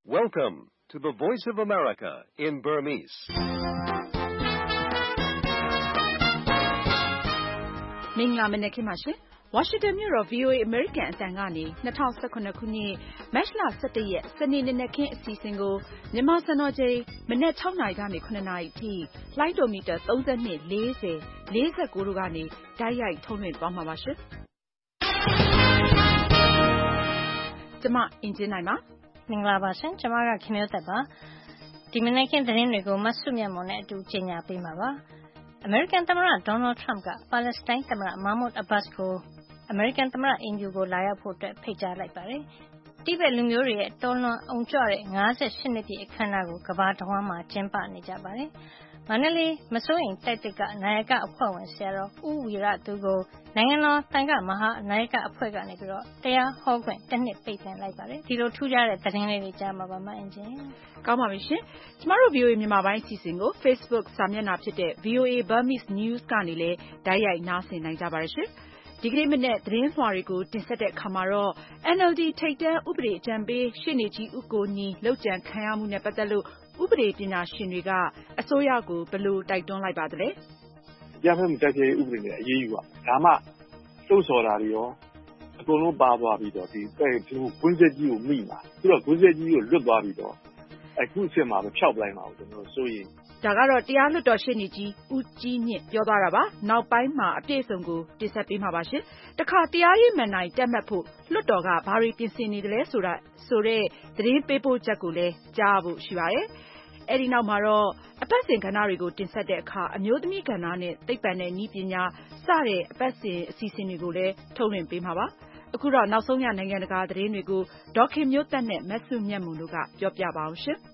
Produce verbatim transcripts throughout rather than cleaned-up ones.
Welcome to the Voice of America in Burmese. ။မင်္ဂလာမနက်ခင်းပါရှင်။ ဝါရှင်တန်မြို့တော် ဗွီအိုအေ အမေရိကန်အသံကနေ၂၀၁၇ခုနှစ် မတ်လ၁၁ရက် စနေနေ့နက်ခင်းအစီအစဉ်ကိုမြန်မာစံတော်ချိန်မနက်၆နာရီကနေ၇နာရီအထိလိုင်းဒိုမီတာသုံး၂၊၄၀၊၄၉တို့ကနေတိုက်ရိုက်ထုတ်လွှင့်သွားမှာပါရှင်။ကျမအင်ကြင်းနိုင်ပါ။မင်္ဂလာပါရှင်။ကျမကခင်မျိုးသက်ပါ။ဒီမနက်ခင်းသတင်းတွေကိုမဆုမြတ်မွန်နဲ့အတူကြေညာပေးမှာပါ။အမေရိကန်သမ္မတဒေါ်နယ်ထရမ့်ကပါလက်စတိုင်းသမ္မတမာမွတ်အဘတ်စ်ကိုအမေရိကန်သမ္မတအိမ်ဖြူကိုလာရောက်ဖို့အတွက်ဖိတ်ကြားလိုက်ပါတယ်။တိဘက်လူမျိုးတွေရဲ့တော်လွန်အောင်ကြွတဲ့၅၈နှစ်ပြည့်အခမ်းအနားကိုကမ္ဘာတဝန်းမှာကျင်းပနေကြပါတယ်။မန္တလေးမစိုးရိမ်တိုက်သစ်ကနာယကအဖွဲ့ဝင်ဆရာတော်ဦးဝီရသူကိုနိုင်ငံတော်သံဃမဟာနာယကအဖွဲ့ကနေပြီးတော့တရားဟောခွင့်တစ်နှစ်ပိတ်ပင်လိုက်ပါတယ်။ဒီလိုထူးခြားတဲ့သတင်းလေးတွေကြားမှာပါမအင်ဂျင်။ကောင်းပါပြီရှင်။ကျမတို့ ဗွီအိုအေ မြန်မာပိုင်းအစီအစဉ်ကို Facebook စာမျက်နှာဖြစ်တဲ့ ဗွီအိုအေ Burmese News ကနေလည်းတိုက်ရိုက်နားဆင်နိုင်ကြပါတယ်ရှင်။ဒီကနေ့မနက်သတင်းလွှာတွေကိုတင်ဆက်တဲ့အခါမှာတော့ အန်အယ်လ်ဒီ ထိပ်တန်းဥပဒေအကြံပေးရှေ့နေကြီးဦးကိုညီလုပ်ကြံခံရမှုနဲ့ပတ်သက်လို့ဥပဒေပညာရှင်တွေကအစိုးရကိုဘယ်လိုတိုက်တွန်းလိုက်ပါသလဲ။တရားစွဲမှုတိုက်ဖျက်ရေးဥပဒေနဲ့အရေးယူပါ။ဒါမှလှုပ်ဆော်တာတွေရောအကုန်လုံးပါသွားပြီးတော့ဒီကွင်းဆက်ကြီးကိုမိမှာ။ပြီးတော့ကွင်းဆက်ကြီးကိုလွတ်သွားပြီးတော့အခုအချိန်မှာပဲဖျောက်ပလိုက်မှာကိုကျွန်တော်စိုးရိမ်ဒါကတော့တရားလွှတ်တော်ရှေ့နေကြီးဦးကြီးမြင့်ပြောသွားတာပါ။နောက်ပိုင်းမှာအပြည့်အစုံကိုတင်ဆက်ပေးမှာပါရှင်။တခါတရားရေးမဏ္ဍိုင်တက်မှတ်ဖို့လွှတ်တော်ကဘာတွေပြင်ဆင်နေတယ်လဲဆိုတာဆိုတဲ့သတင်းပေးပို့ချက်ကိုလည်းကြားဖို့ရှိပါတယ်။အဲဒီနောက်မှာတော့အပတ်စဉ်ကဏ္ဍတွေကိုတင်ဆက်တဲ့အခါအမျိုးသမီးကဏ္ဍနဲ့သိပ္ပံနဲ့နည်းပညာစတဲ့အပတ်စဉ်အစီအစဉ်တွေကိုလည်းထုတ်လွှင့်ပေးမှာပါ။အခုတော့နောက်ဆုံးရနိုင်ငံတကာသတင်းတွေကိုဒေါ်ခင်မျိုးသက်နဲ့မဆုမြတ်မွန်တို့ကပြောပြပါအောင်ရှင်။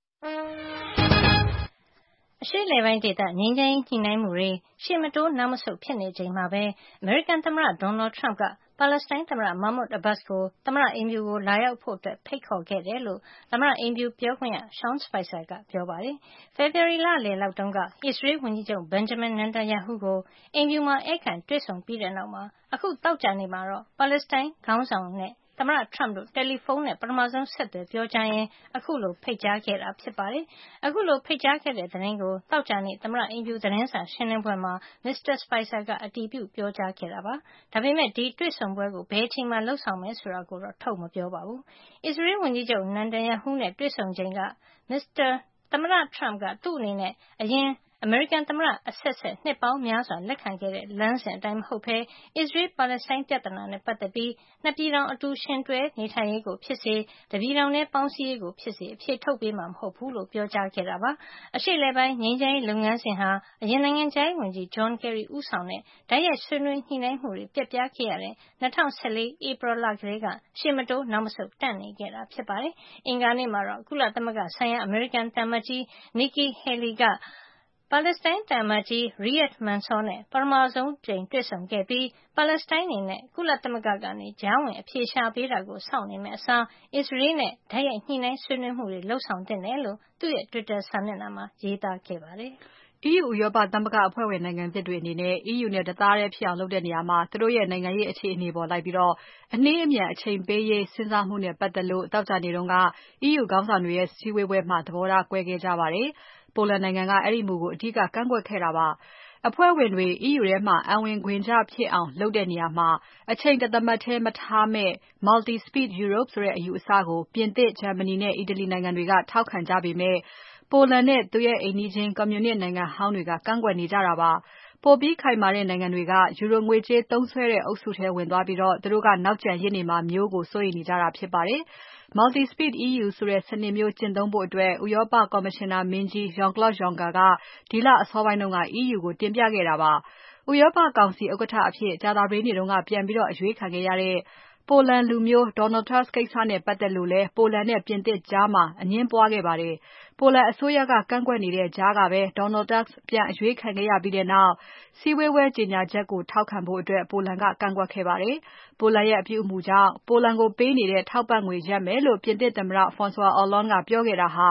အရှေ့လယ်ပိုင်းဒေသငြိမ်းချမ်းရေးညှိနှိုင်းမှုတွေရှေ့မတိုးနောက်မဆုတ်ဖြစ်နေချိန်မှာပဲအမေရိကန်သမ္မတဒေါ်နယ်ထရမ့်ကပါလက်စတိုင်းသမ္မတမာမွတ်အဘတ်စ်ကိုသမ္မတအိမ်ဖြူကိုလာရောက်ဖို့အတွက်ဖိတ်ခေါ်ခဲ့တယ်လို့သမ္မတအိမ်ဖြူပြောခွင့်ရရှောင်းစပိုက်ဆာကပြောပါတယ်။ဖေဖေါ်ဝါရီလလယ်လောက်တုန်းကအစ္စရေးဝန်ကြီးချုပ်ဘင်ဂျမင်နန်တန်ယာဟုကိုအိမ်ဖြူမှာဧည့်ခံတွေ့ဆုံပြီးတဲ့နောက်မှာအခုသောကြာနေ့မှာတော့ပါလက်စတိုင်းခေါင်းဆောင်နဲ့သမ္မတထရမ့်တို့တယ်လီဖုန်းနဲ့ပထမဆုံးဆက်သွယ်ပြောကြားရင်းအခုလိုဖိတ်ကြားခဲ့တာဖြစ်ပါတယ်။အခုလိုဖိတ်ကြားခဲ့တဲ့သတင်းကိုသောကြာနေ့သမ္မတအိမ်ဖြူသတင်းစာရှင်းလင်းပွဲမှာမစ္စတာစပိုက်ဆာကအတည်ပြုပြောကြားခဲ့တာပါ။ဒါပေမဲ့ဒီတွေ့ဆုံပွဲကိုဘယ်အချိန်မှလုပ်ဆောင်မယ်ဆိုတာကိုတော့ထုတ်မပြောပါဘူး။အစ္စရေးဝန်ကြီးချုပ်နန်တန်ယာဟုနဲ့တွေ့ဆုံချိန်ကမစ္စတာသမ္မတထရမ့်ကသူ့အနေနဲ့အရင်အမေရိကန်သမ္မတအဆက်ဆက်နှစ်ပေါင်းများစွာလက်ခံခဲ့တဲ့လမ်းစဉ်အတိုင်းမဟုတ်ဘဲအစ္စရေးပါလက်စတိုင်းပြဿနာနဲ့ပတ်သက်ပြီးနှစ်ပြည်ထောင်အတူရှင်တွဲနေထိုင်ရေးကိုဖြစ်စေတပြည်ထောင်နဲ့ပေါင်းစည်းရေးကိုဖြစ်စေအဖြေထုတ်ပေးမှာမဟုတ်ဘူးလို့ပြောကြားခဲ့တာပါအရှေ့လယ်ပိုင်းငြိမ်းချမ်းရေးလုပ်ငန်းစဉ်ဟာအရင်နိုင်ငံခြားရေးဝန်ကြီးဂျွန်ကယ်ရီဦးဆောင်တဲ့တိုက်ရိုက်ဆွေးနွေးညှိနှိုင်းမှုတွေပြတ်ပြားခဲ့ရတဲ့၂၀၁၄ဧပြီလကလေးကရှေ့မတိုးနောက်မဆုတ်တန့်နေခဲ့တာဖြစ်ပါတယ်အင်္ဂါနေ့မှာတော့ကုလသမဂ္ဂဆိုင်ရာအမေရိကန်သံအမတ်ကြီးနီကီဟေလီကပါလက်စတိုင်းသံအမတ်ကြီးရီယက်မန်ဆောနဲ့ပထမဆုံးကြိမ်တွေ့ဆုံခဲ့ပြီးပါလက်စတိုင်းအနေနဲ့ကုလသမဂ္ဂကနေကြားဝင်အဖြေရှာပေးတာကိုစောင့်နေမယ့်အစားအစ္စရေးနဲ့တိုက်ရိုက်ညှိနှိုင်းဆွေးနွေးမှုတွေလုပ်ဆောင်သင့်တယ်လို့သူ့ရဲ့တွစ်တာစာမျက်နှာမှာရေးသားခဲ့ပါတယ်။ အီးယူဥရောပသမဂ္ဂအဖွဲ့ဝင်နိုင်ငံသစ်တွေအနေနဲ့အီးယူနဲ့တသားတည်းဖြစ်အောင်လုပ်တဲ့နေရာမှာသူတို့ရဲ့နိုင်ငံရေးအခြေအနေပေါ်လိုက်ပြီးတော့အနှေးအမြန်အချိန်ပေးရေးစဉ်းစားမှုနဲ့ပတ်သက်လို့သောကြာနေ့တုန်းကအီးယူခေါင်းဆောင်တွေရဲ့စည်းဝေးပွဲမှာသဘောထားကွဲခဲ့ကြပါတယ်။ပိုလန်နိုင်ငံကအဲ့ဒီမူကိုအဓိကကန့်ကွက်ခဲ့တာပါ။အဖွဲ့ဝင်တွေအီးယူထဲမှာအဝင်ခွင်ကျဖြစ်အောင်လုပ်တဲ့နေရာမှာအချိန်တသမတ်ထဲမထားမဲ့ Multi Speed Europe ဆိုတဲ့အယူအဆကိုပြင်သစ်၊ဂျာမနီနဲ့အီတလီနိုင်ငံတွေကထောက်ခံကြပေမဲ့ပိုလန်နဲ့သူ့ရဲ့အိမ်နီးချင်းကွန်မြူနစ်နိုင်ငံဟောင်းတွေကကန့်ကွက်နေကြတာပါ။ပိုပြီးခိုင်မာတဲ့နိုင်ငံတွေကယူရိုငွေကြေးသုံးစွဲတဲ့အုပ်စုထဲဝင်သွားပြီးတော့သူတို့ကနောက်ကျန်ရစ်နေမှာမျိုးကိုစိုးရိမ်နေကြတာဖြစ်ပါတယ်။ Multi Speed အီးယူဆိုတဲ့စနစ်မျိုးကျင့်သုံးဖို့အတွက်ဥရောပကော်မရှင်နာမင်းကြီး Jean-Claude Juncker ကဒီလအစောပိုင်းတုန်းကအီးယူကိုတင်ပြခဲ့တာပါ။ဥရောပကောင်စီဥက္ကဋ္ဌအဖြစ်ကြာသပတေးနေ့တုန်းကပြန်ပြီးတော့အရွေးခံခဲ့ရတဲ့ပိုလန်လူမျိုး Donald Tusk ကိစ္စနဲ့ပတ်သက်လို့လဲပိုလန်နဲ့ပြင်သစ်ကြားမှာအငြင်းပွားခဲ့ပါတယ်။ပိုလန်အစိုးရကကန့်ကွက်နေတဲ့ကြားကပဲ Donald Tusk ပြန်အရွေးခံခဲ့ရပြီးတဲ့နောက်စည်းဝေးပွဲကြေညာချက်ကိုထောက်ခံဖို့အတွက်ပိုလန်ကကန့်ကွက်ခဲ့ပါတယ်။ပိုလန်ရဲ့အပြုအမူကြောင့်ပိုလန်ကိုပေးနေတဲ့ထောက်ပံ့ငွေရပ်မယ်လို့ပြင်သစ်သမ္မတ François Hollande ကပြောခဲ့တာဟာ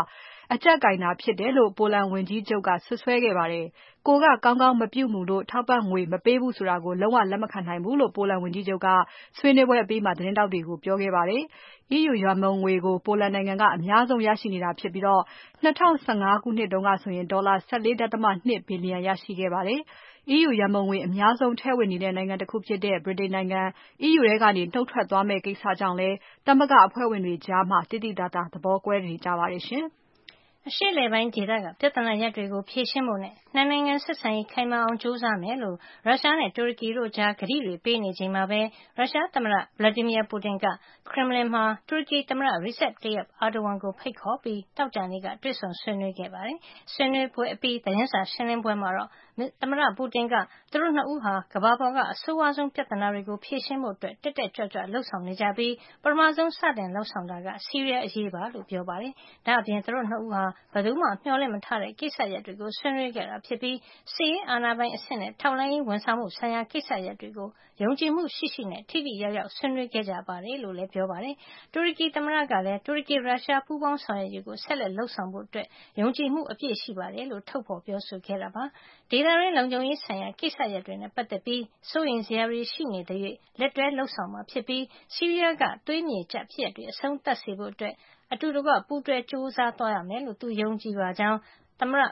အကြပ်ကိုင်တာဖြစ်တယ်လို့ ပိုလန်ဝန်ကြီးချုပ်က စွပ်စွဲခဲ့ပါတယ်။ ကိုယ်ကကောင်းကောင်းမပြုမူလို့ ထောက်ပံ့ငွေမပေးဘူးဆိုတာကို လုံးဝလက်မခံနိုင်ဘူးလို့ ပိုလန်ဝန်ကြီးချုပ်က ဆွေးနွေးပွဲအပြီးမှာ သတင်းထောက်တွေကို ပြောခဲ့ပါတယ်။ EU ရန်ပုံငွေကို ပိုလန်နိုင်ငံက အများဆုံးရရှိနေတာဖြစ်ပြီး ၂၀၁၅ ခုနှစ်တုန်းကဆိုရင် ဒေါ်လာ ၁၄.၂ ဘီလျံရရှိခဲ့ပါတယ်။ EU ရန်ပုံငွေအများဆုံးထည့်ဝင်နေတဲ့ နိုင်ငံတခုဖြစ်တဲ့ ဗြိတိန်နိုင်ငံ EU ထဲကနေ နုတ်ထွက်သွားမယ့်ကိစ္စကြောင့်လည်း သမဂ္ဂအဖွဲ့ဝင်တွေကြား သိသိသာသာ သဘောကွဲနေကြပါတယ်ရှင်။အရှေ့အလယ်ပိုင်းဒေသက ပြဿနာရပ်တွေကို ဖြေရှင်းဖို့နဲ့ နှစ်နိုင်ငံဆက်ဆံရေးခိုင်မာအောင် ကြိုးစားမယ်လို့ ရုရှားနဲ့ တူရကီတို့ကြား ကတိတွေပေးနေချိန်မှာပဲ ရုရှားသမ္မတ Vladimir Putin က Kremlin မှာ တူရကီသမ္မတ Recep Tayyip Erdogan ကို ဖိတ်ခေါ်ပြီး သောကြာနေ့က တွေ့ဆုံဆွေးနွေးခဲ့ပါတယ်။ ဆွေးနွေးပွဲအပြီး သတင်းစာရှင်းလင်းပွဲမှာတော့ သမ္မတ Putin က သူတို့ ၂ ဦးဟာ ကမ္ဘာပေါ်က အဆိုးဝါးဆုံးပြဿနာတွေကို ဖြေရှင်းဖို့ တက်တက်ကြွကြွလုပ်ဆောင်နေကြပြီး ပထမဆုံး စတင်လုပ်ဆောင်တာက ဆီးရီးယားအရေးပါလို့ ပြောပါတယ်။ ဒါ့အပြင် သူတို့ ၂ ဦးဟာ ဘယ်သူမှ မျှော်လင့်မထားတဲ့ ကိစ္စရပ်တွေကို ဆွေးနွေးခဲ့တာဖြစ်ပြီး စစ်ရေးအာဏာပိုင်အဆင့်နဲ့ ထောက်လှမ်းရေးဝန်ဆောင်မှုဆိုင်ရာကိစ္စရပ်တွေကို ယုံကြည်မှုရှိရှိနဲ့ ထိထိရောက်ရောက် ဆွေးနွေးခဲ့ကြတယ်လို့လည်း ပြောပါတယ်။ တူရကီသမ္မတကလည်း တူရကီ-ရုရှား ပူးပေါင်းဆောင်ရွက်ရေးကို ဆက်လက်လုပ်ဆောင်ဖို့ ယုံကြည်မှုအပြည့်ရှိတယ်လို့ ထုတ်ဖော်ပြောဆိုခဲ့တာပါ။ ဒေသတွင်းလုံခြုံရေးဆိုင်ရာကိစ္စရပ်တွေနဲ့ပတ်သက်ပြီး စိုးရိမ်စရာတွေရှိနေသရွေ့ လက်တွဲလုပ်ဆောင်မှာဖြစ်ပြီး ဆီးရီးယားက သွေးမြေကျဖြစ်ရပ်တွေ အဆုံးသတ်စေဖို့ အတူတကွ ပူးတွဲကြိုးစားသွားရမယ်လို့ သူယုံကြည်ပါကြောင်း သမ္မတ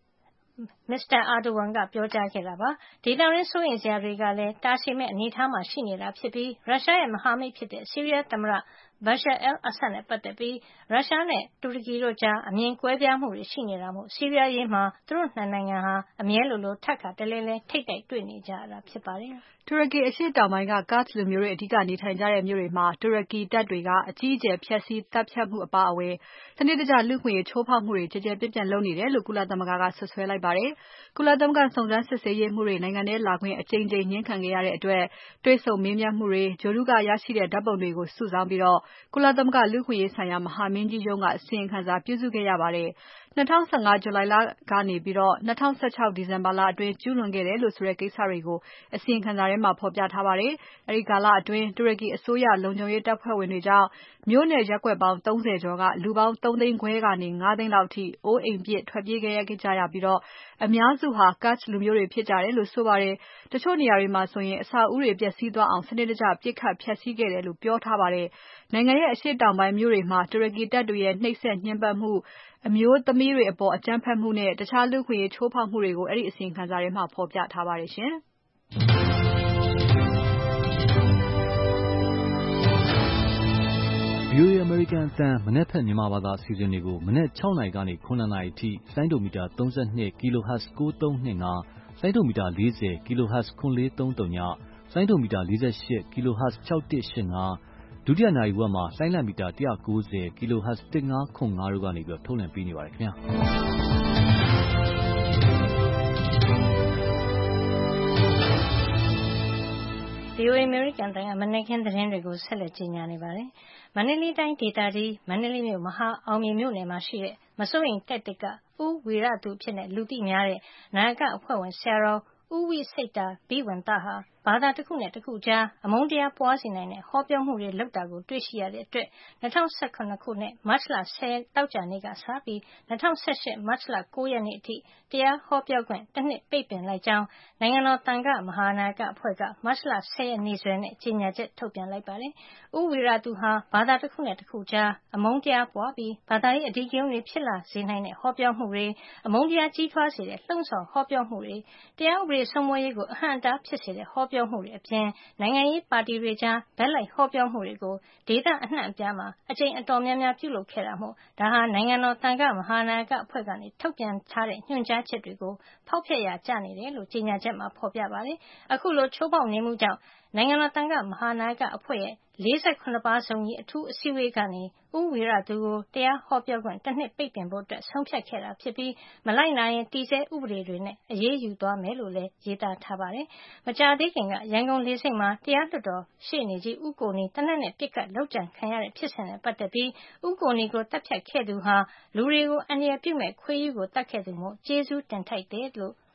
Erdogan ကပြောကြားခဲ့တာပါ။ ဒေသတွင်းစိုးရိမ်စရာတွေကလည်း တာရှည်မယ့်အနေထားမှာရှိနေတာဖြစ်ပြီး ရုရှားရဲ့မဟာမိတ်ဖြစ်တဲ့ ဆီးရီးယားသမ္မတ Bashar al-Assad နဲ့ပတ်သက်ပြီး ရုရှားနဲ့ တူရကီတို့ကြား အမြင်ကွဲပြားမှုတွေရှိနေတာမို့ ဆီးရီးယားအရေးမှာ သူတို့ ၂ နိုင်ငံဟာ အမြဲလိုလို ထပ်ခါတလဲလဲ ထိပ်တိုက်တွေ့နေကြရတာဖြစ်ပါတယ်။တူရကီအရှေ့တောင်ပိုင်းက Kurd လူမျိုးတွေ အဓိကနေထိုင်ကြတဲ့မြို့တွေမှာ တူရကီတပ်တွေက အကြီးအကျယ် ဖျက်ဆီးသတ်ဖြတ်မှုအပါအဝင် စနစ်တကျလူ့အခွင့်အရေးချိုးဖောက်မှုတွေ ကျယ်ကျယ်ပြန့်ပြန့်လုပ်နေတယ်လို့ ကုလသမဂ္ဂက စွပ်စွဲလိုက်ပါတယ်။ ကုလသမဂ္ဂစုံစမ်းစစ်ဆေးရေးမှူးတွေ နိုင်ငံထဲလာခွင့် အကြိမ်ကြိမ်ငြင်းခံခဲ့ရတဲ့အတွက် တွေ့ဆုံမေးမြန်းမှုတွေ၊ ဂြိုဟ်တုကရရှိတဲ့ဓါတ်ပုံတွေကို စုဆောင်းပြီး ကုလသမဂ္ဂလူ့အခွင့်အရေးဆိုင်ရာ မဟာမင်းကြီးရုံးက အစီရင်ခံစာပြုစုခဲ့ရပါတယ်။ ၂၀၁၅ ဇူလိုင်လကနေ ၂၀၁၆ ဒီဇင်ဘာလအတွင်း ကျူးလွန်ခဲ့တယ်လို့ဆိုတဲ့ ကိစ္စတွေကို အစီရင်ခံစာထဲမှာ ဖော်ပြထားပါတယ်။ အဲဒီကာလအတွင်း တူရကီအစိုးရလုံခြုံရေးတပ်ဖွဲ့ဝင်တွေကြောင့် မြို့နဲ့ရပ်ကွက်ပေါင်း ၃၀ ကျော်က လူပေါင်း ၃ သိန်းခွဲကနေ ၅ သိန်းလောက်အထိ အိုးအိမ်ပစ်ထွက်ပြေးခဲ့ကြရပြီး အများစုဟာ Kurd လူမျိုးတွေဖြစ်ကြတယ်လို့ဆိုပါတယ်။ တချို့နေရာတွေမှာဆိုရင် အဆောက်အဦးတွေ ပျက်စီးသွားအောင် စနစ်တကျ ပစ်ခတ်ဖျက်ဆီးခဲ့တယ်လို့ ပြောထားပါတယ်။ နိုင်ငံရဲ့အရှေ့တောင်ပိုင်းမြို့တွေမှာ တူရကီတပ်တွေရဲ့ နှိပ်စက်ညှဉ်းပန်းမှု၊ အမျိုးသမီးတွေအပေါ် အကြမ်းဖက်မှုနဲ့ တခြားလူ့အခွင့်အရေးချိုးဖောက်မှုတွေကို အဲဒီအစီရင်ခံစာထဲမှာ ဖော်ပြထားပါတယ်ရှင်။ VOA အမေရိကန်အသံ မနက်ဖြန်မြန်မာဘာသာအစီအစဉ်တွေကို မနက် ၆ နာရီကနေ ၇ နာရီအထိ ဆိုင်းဒိုမီတာ ၃၂ kHz ၉ ၃၂၅ ဆိုင်းဒိုမီတာ ၄၀ kHz ၇၄၃၀ ဆိုင်းဒိုမီတာ ၄၈ kHz ၆၁၈၅ ဒုတိယနာရီဝက်မှာ လှိုင်းလံမီတာ ၁၉၀ kHz ၁၅၇၅ တို့ကနေ ထုတ်လွှင့်ပေးနေပါတယ်ခင်ဗျာ။ VOA အမေရိကန်အသံက မနက်ခင်းသတင်းတွေကို ဆက်လက်ကြေညာနေပါတယ်။ မန္တလေးတိုင်းဒေသကြီး မန္တလေးမြို့ မဟာအောင်မြေမြို့နယ်မှာရှိတဲ့ မစိုးရိမ်တိုက်သစ်က ဦးဝီရသူအဖြစ် လူသိများတဲ့ နာယကအဖွဲ့ဝင် ဆရာတော် ဦးဝိစိတ္တ ဘိဝံသဟာ ဘာသာတခုနဲ့တခုကြား အမုန်းတရားပွားစေနိုင်တဲ့ ဟောပြောမှုတွေလုပ်တာတွေ့ရှိရတဲ့အတွက် ၂၀၁၇ ခုနှစ် မတ်လ ၁၀ ရက် သောကြာနေ့ကစပြီး ၂၀၁၈ မတ်လ ၉ ရက်နေ့အထိ တရားဟောပြောခွင့် တနှစ်ပိတ်ပင်လိုက်ကြောင်း နိုင်ငံတော်သံဃမဟာနာယကအဖွဲ့က မတ်လ ၁၀ ရက်နေ့စွဲနဲ့ ကြေညာချက်ထုတ်ပြန်လိုက်ပါတယ်။ ဦးဝီရသူဟာ ဘာသာတခုနဲ့တခုကြား အမုန်းတရားပွားပြီး ဘာသာရေးအဓိကရုဏ်းတွေဖြစ်လာစေနိုင်တဲ့ ဟောပြောမှုတွေ၊ အမုန်းတရားကြီးထွားစေတဲ့ လှုံ့ဆော်ဟောပြောမှုတွေ၊ တရားဥပဒေစိုးမိုးရေးကို အဟန့်အတားဖြစ်စေတဲ့ ဟောပြောမှုတွေအပြင် နိုင်ငံရေးပါတီတွေကြား ဘက်လိုက်ဟောပြောမှုတွေကို ဒေသအနှံ့အပြားမှာ အကြိမ်အတော်များများပြုလုပ်ခဲ့တာမို့ ဒါဟာ နိုင်ငံတော်သံဃမဟာနာယကအဖွဲ့က ထုတ်ပြန်ထားတဲ့ ညွှန်ကြားချက်တွေကို ဖောက်ဖျက်ရာကျနေတယ်လို့ ကြေညာချက်မှာ ဖော်ပြထားပါတယ်။ အခုလို ချိုးဖောက်နေမှုကြောင့် နိုင်ငံတော်သံဃမဟာနာယကအဖွဲ့ရဲ့ ၄၇ ပါးစုံညီအထူးအစည်းအဝေးကနေ ဦးဝီရသူကို တရားဟောပြောခွင့် တနှစ်ပိတ်ပင်ဖို့ ဆုံးဖြတ်ခဲ့တာဖြစ်ပြီး မလိုက်နာရင် တည်ဆဲဥပဒေတွေနဲ့ အရေးယူသွားမယ်လို့လည်း ရေးသားထားပါတယ်။ မကြာသေးခင်က ရန်ကုန်လေဆိပ်မှာ တရားလွှတ်တော်ရှေ့နေကြီး ဦးကိုနီ သေနတ်နဲ့ပစ်ခတ်လုပ်ကြံခံရတဲ့ ဖြစ်စဉ်နဲ့ပတ်သက်ပြီး ဦးကိုနီကိုသတ်ဖြတ်ခဲ့သူဟာ လူတွေကို အန္တရာယ်ပြုမယ့် ခွေးရူးကိုသတ်ခဲ့သူမို့ ကျေးဇူးတင်ထိုက်တယ်လို့ ဥ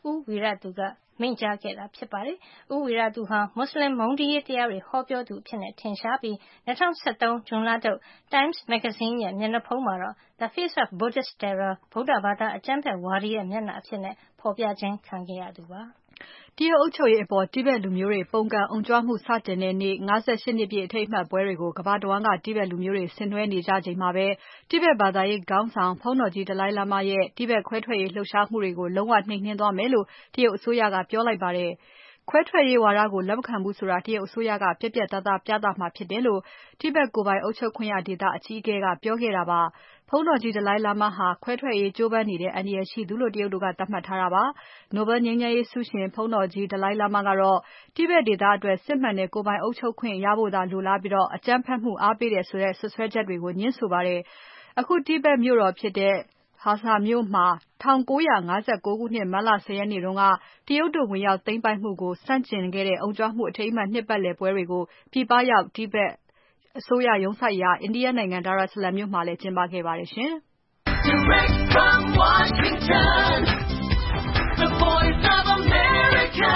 ဦးဝီရသူကမိန့်ကြားခဲ့တာဖြစ်ပါတယ်။ဦးဝီရသူဟာမွတ်စလင်မုန်းတီးရေးတရားတွေဟောပြောသူအဖြစ်ထင်ရှားပြီး၂၀၁၃ဇွန်လထုတ် Times မဂ္ဂဇင်းရဲ့မျက်နှာဖုံးမှာတော့ The Face of Buddhist Terror ဗုဒ္ဓဘာသာအကြမ်းဖက်ဝါဒီရဲ့မျက်နှာအဖြစ်ဖော်ပြခြင်းခံခဲ့ရသူပါ။တရုတ်အုပ်ချုပ်ရေးအပေါ်တိဘက်လူမျိုးတွေပုန်ကန်အုံကြွမှုစတင်တဲ့နေ့၅၈နှစ်ပြည့်အထိမ်းအမှတ်ပွဲတွေကိုကမ္ဘာတဝန်းကတိဘက်လူမျိုးတွေဆင်နွှဲနေကြချိန်မှာပဲတိဘက်ဘာသာရေးခေါင်းဆောင်ဘုန်းတော်ကြီးဒလိုင်းလာမာရဲ့တိဘက်ခွဲထွက်ရေးလှုပ်ရှားမှုတွေကိုလုံးဝနှိမ်နင်းသွားမယ်လို့တရုတ်အစိုးရကပြောလိုက်ပါတယ်။ခွဲထွက်ရေးဝါဒကိုလက်မခံဘူးဆိုတာတရုတ်အစိုးရကပြက်ပြက်သားသားပြသမှာဖြစ်တယ်လို့တိဘက်ကိုယ်ပိုင်အုပ်ချုပ်ခွင့်ရဒေသအကြီးအကဲကပြောခဲ့တာပါ။ဘုန်းတော်ကြီးဒလိုင်းလာမာဟာခွဲထွက်ရေးကြိုးပမ်းနေတဲ့အန္တရာယ်ရှိသူလို့တရုတ်တို့ကသတ်မှတ်ထားတာပါ။ Nobel ငြိမ်းချမ်းရေးဆုရှင်ဘုန်းတော်ကြီးဒလိုင်းလာမာကတော့တိဘက်ဒေသအတွက်စစ်မှန်တဲ့ကိုယ်ပိုင်အုပ်ချုပ်ခွင့်ရဖို့သာလိုလားပြီးအကြမ်းဖက်မှုအားပေးတယ်ဆိုတဲ့စွပ်စွဲချက်တွေကိုညှင်းဆိုပါတယ်။အခုတိဘက်မြို့တော်ဖြစ်တဲ့Lhasa မြို့မှာ၁၉၅၉ခုနှစ်မတ်လ၁၀ရက်နေ့တုန်းကတရုတ်တို့ဝင်ရောက်သိမ်းပိုက်မှုကိုဆန့်ကျင်ခဲ့တဲ့အုံကြွမှုအထိမ်းအမှတ်နှစ်ပတ်လည်ပွဲတွေကိုပြည်ပရောက်တိဘက်အစိုးရရုံးစိုက်ရာအိန္ဒိယနိုင်ငံ Dar es Salaam မြို့မှာလည်းကျင်းပခဲ့ပါတယ်ရှင်။ Direct from Washington, the Voice of America,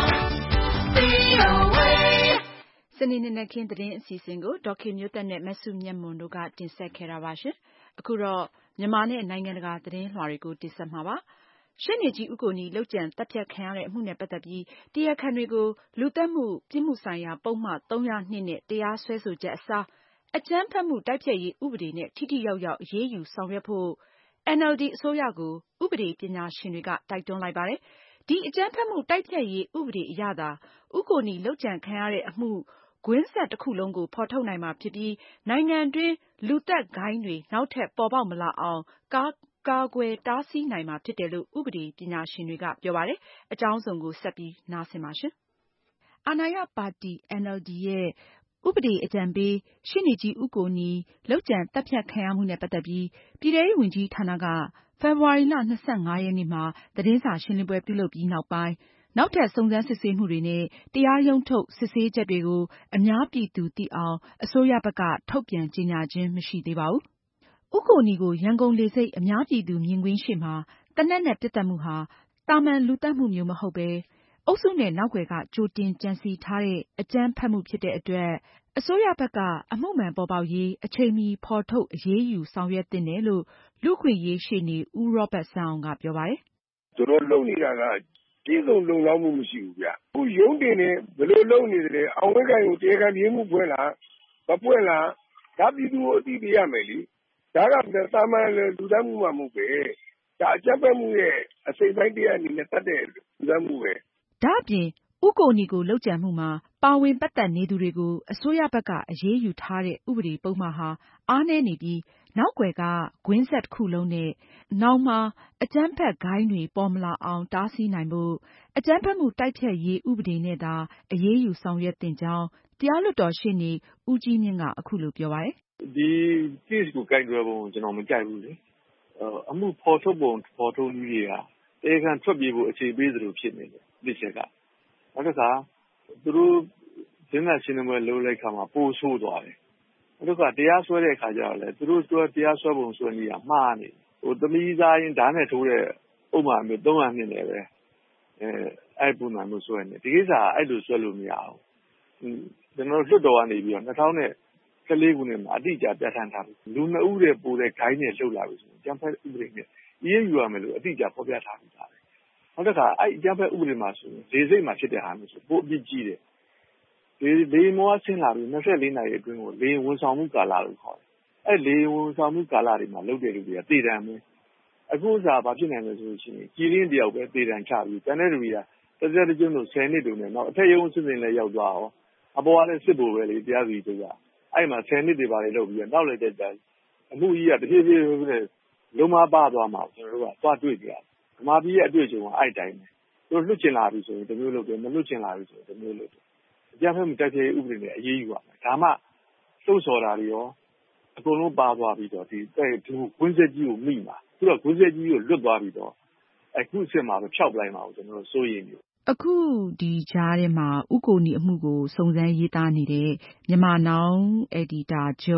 V O A စနေနေ့နဲ့ခင်းသတင်းအစီအစဉ်ကိုဒေါ်ခင်မျိုးသက်နဲ့မဆုမြတ်မွန်တို့ကတင်ဆက်ခဲ့တာပါရှင်။အခုတော့မြန်မာနဲ့နိုင်ငံတကာသတင်းလွှာတွေကိုတင်ဆက်မှာပါ။ရှေ့နေကြီးဦးကိုနီလုပ်ကြံတပ်ဖြတ်ခံရတဲ့အမှုနဲ့ပတ်သက်ပြီးတရားခံတွေကိုလူသတ်မှုပြစ်မှုဆိုင်ရာပုံမှန်၃၀၂နဲ့တရားစွဲဆိုချက်အစားအကြမ်းဖက်မှုတိုက်ဖျက်ရေးဥပဒေနဲ့ထိထိရောက်ရောက်အရေးယူဆောင်ရွက်ဖို့ N L D အစိုးရကိုဥပဒေပညာရှင်တွေကတိုက်တွန်းလိုက်ပါတယ်။ဒီအကြမ်းဖက်မှုတိုက်ဖျက်ရေးဥပဒေအရသာဦးကိုနီလုပ်ကြံခံရတဲ့အမှုကွင်းဆက်တစ်ခုလုံးကိုဖော်ထုတ်နိုင်မှာဖြစ်ပြီးနိုင်ငံတွင်းလူသတ်ဂိုဏ်းတွေနောက်ထပ်ပေါ်ပေါက်မလာအောင်ကာကာကွယ်တားဆီးနိုင်မှာဖြစ်တယ်လို့ဥပဒေပညာရှင်တွေကပြောပါတယ်။အကြောင်းစုံကိုဆက်ပြီးနားဆင်ပါရှင်။အာဏာရပါတီ N L D ရဲ့ဥပဒေအကြံပေးရှေ့နေကြီးဦးကိုနီလုပ်ကြံတပ်ဖြတ်ခံရမှုနဲ့ပတ်သက်ပြီးပြည်ထဲရေးဝန်ကြီးဌာနကဖေဖော်ဝါရီလ၂၅ရက်နေ့မှာသတင်းစာရှင်းလင်းပွဲပြုလုပ်ပြီးနောက်ပိုင်းနောက်ထပ်စုံစမ်းစစ်ဆေးမှုတွေနဲ့တရားရုံးထုတ်စစ်ဆေးချက်တွေကိုအများပြည်သူသိအောင်အစိုးရဘက်ကထုတ်ပြန်ကြေညာခြင်းမရှိသေးပါဘူး။ဦးကိုနီကိုရန်ကုန်လေဆိပ်အများပြည်သူမြင်ကွင်းရှေ့မှာသေနတ်နဲ့ပစ်သတ်မှုဟာသာမန်လူသတ်မှုမျိုးမဟုတ်ပဲအုပ်စုနဲ့နောက်ကွယ်ကကြိုတင်ကြံစည်ထားတဲ့အကြမ်းဖက်မှုဖြစ်တဲ့အတွက်အစိုးရဘက်ကအမှုမှန်ပေါ်ပေါက်ရေးအချိန်မီဖော်ထုတ်အရေးယူဆောင်ရွက်သင့်တယ်လို့လူ့အခွင့်အရေးရှေ့နေဦးရောဘတ်စန်းအောင်ကပြောပါတယ်။သူတို့လုပ်နေတာကပြည့်စုံလုံလောက်မှုမရှိဘူးဗျ။အခုရုံးတင်နေဘယ်လိုလုပ်နေတယ်အောင်ဝဲကိုင်ကိုတရားခံပြေးမှုဖွင့်လားမပွင့်လားဒါပြည်သူကိုအသိပေးရမယ်လေ။ဒါကသာမန်လူသတ်မှုမှမဟုတ်ပဲဒါအကြမ်းဖက်မှုရဲ့အစိတ်ပိုင်းတရားအနေနဲ့တတ်တဲ့လူသတ်မှုပဲ။ဒါ့အပြင်ဦးကိုနီကိုလုပ်ကြံမှုမှာပါဝင်ပတ်သက်နေသူတွေကိုအစိုးရဘက်ကအရေးယူထားတဲ့ဥပဒေပုဒ်မဟာအားနည်းနေပြီးနောက်ွယ်ကကွင်းဆက်တစ်ခုလုံးနဲ့နောင်မှာအကြမ်းဖက်ဂိုဏ်းတွေပေါ်မလာအောင်တားဆီးနိုင်ဖို့အကြမ်းဖက်မှုတိုက်ဖျက်ရေးဥပဒေနဲ့သာအရေးယူဆောင်ရွက်သင့်ကြောင်းတရားလွှတ်တော်ရှေ့နေဦးကြီးမြင့်ကအခုလိုပြောပါတယ်။ဒီ case ကိုကိုင်တွယ်ပုံကျွန်တော်မကြိုက်ဘူးလေ။အမှုဖော်ထုတ်ပုံဖော်ထုတ်နည်းတွေကတရားခံထွက်ပြေးဖို့အခြေပေးသလိုဖြစ်နေတယ်ဒီချက်ကနောက်တစ်ခါသူတို့ဒင်းနာရှင်းပွဲလုပ်လိုက်ခါမှာပိုးဆိုးသွားတယ်။နောက်တစ်ခါတရားစွဲတဲ့အခါကျတော့လေသူတို့စွဲတရားစွဲပုံစွဲနည်းကမှားနေဟိုသမီးသားရင်ဓာတ်နဲ့ထိုးတဲ့ဥပမာမျိုးသုံးရနှစ်နဲ့ပဲအဲအဲ့ပုံမှန်မျိုးစွဲနေဒီကိစ္စအဲ့လိုစွဲလို့မရဘူး။ကျွန်တော်လွတ်တော်ကနေပြီးတော့၂၀၁၄ခုနှစ်မှာအတိအကျပြဋ္ဌာန်းထားပြီလူနှစ်ဦးတဲ့ပိုတဲ့ဂိုင်းနဲ့လှုပ်လာပြီဆိုရင်ကျန်းဖက်ဥပဒေနဲ့အေးအေးယူရမယ်လို့အတိအကျဖော်ပြထားပြီးသားပဲနောက်တစ်ခါအဲ့ကျန်းဖက်ဥပဒေမှာဆိုရင်လေစိတ်မှာဖြစ်တဲ့ဟာမျိုးဆိုပိုအပြစ်ကြီးတယ်လေလေမောဆင်းလာပြီး၂၄နာရီအတွင်းကိုလေဝန်ဆောင်မှုကာလလို့ခေါ်တယ်အဲ့လေဝန်ဆောင်မှုကာလတွေမှာလုပ်တဲ့လူတွေကတည်တံမယ်အခုစားဘာဖြစ်နိုင်လဲဆိုလို့ရှိရင်ကြီးရင်းတယောက်ပဲတည်တံချပြီးတန်တဲ့လူတွေကတစ်စက်တစ်ကျွန်းလို့ဆယ်နှစ်တုန်းနဲ့နောက်အထက်ရုံးစစ်စင်လည်းရောက်သွားအောင်အပေါ်ကလည်းစစ်ဖို့ပဲလေတရားစီတို့ကအဲ့မှာဆယ်နှစ်တွေပါလေလုပ်ပြီးတော့နောက်လိုက်တဲ့တိုင်အမှုကြီးကတဖြည်းဖြည်းနဲ့လုံးမပါသွားမှာကျွန်တော်တို့ကသွားတွေ့ကြတယ်ဓမ္မပြည်ရဲ့အတွေ့အကြုံကအဲ့တိုင်းပဲသူလွတ်ချင်လာပြီဆိုရင်တမျိုးလုပ်တယ်မလွတ်ချင်လာပြီဆိုရင်တမျိုးလုပ်တယ်အကြမ်းဖက်မှုတိုက်ဖျက်ရေးဥပဒေနဲ့အရေးယူရမယ်ဒါမှလှုပ်ဆော်တာတွေရောအကုန်လုံးပါသွားပြီးတော့ဒီဒီကွင်းဆက်ကြီးကိုမိမှာသူကကွင်းဆက်ကြီးကိုလွတ်သွားပြီးတော့အခုအစ်စ်မှာပဲဖြောက်ပလိုက်မှာကိုကျွန်တော်တို့စိုးရိမ်နေအခုဒီကြားထဲမှာဥကိုနီအမှုကိုစုံစမ်းရေးသားနေတဲ့မြန်မာနောင်အက်ဒီတာချုပ်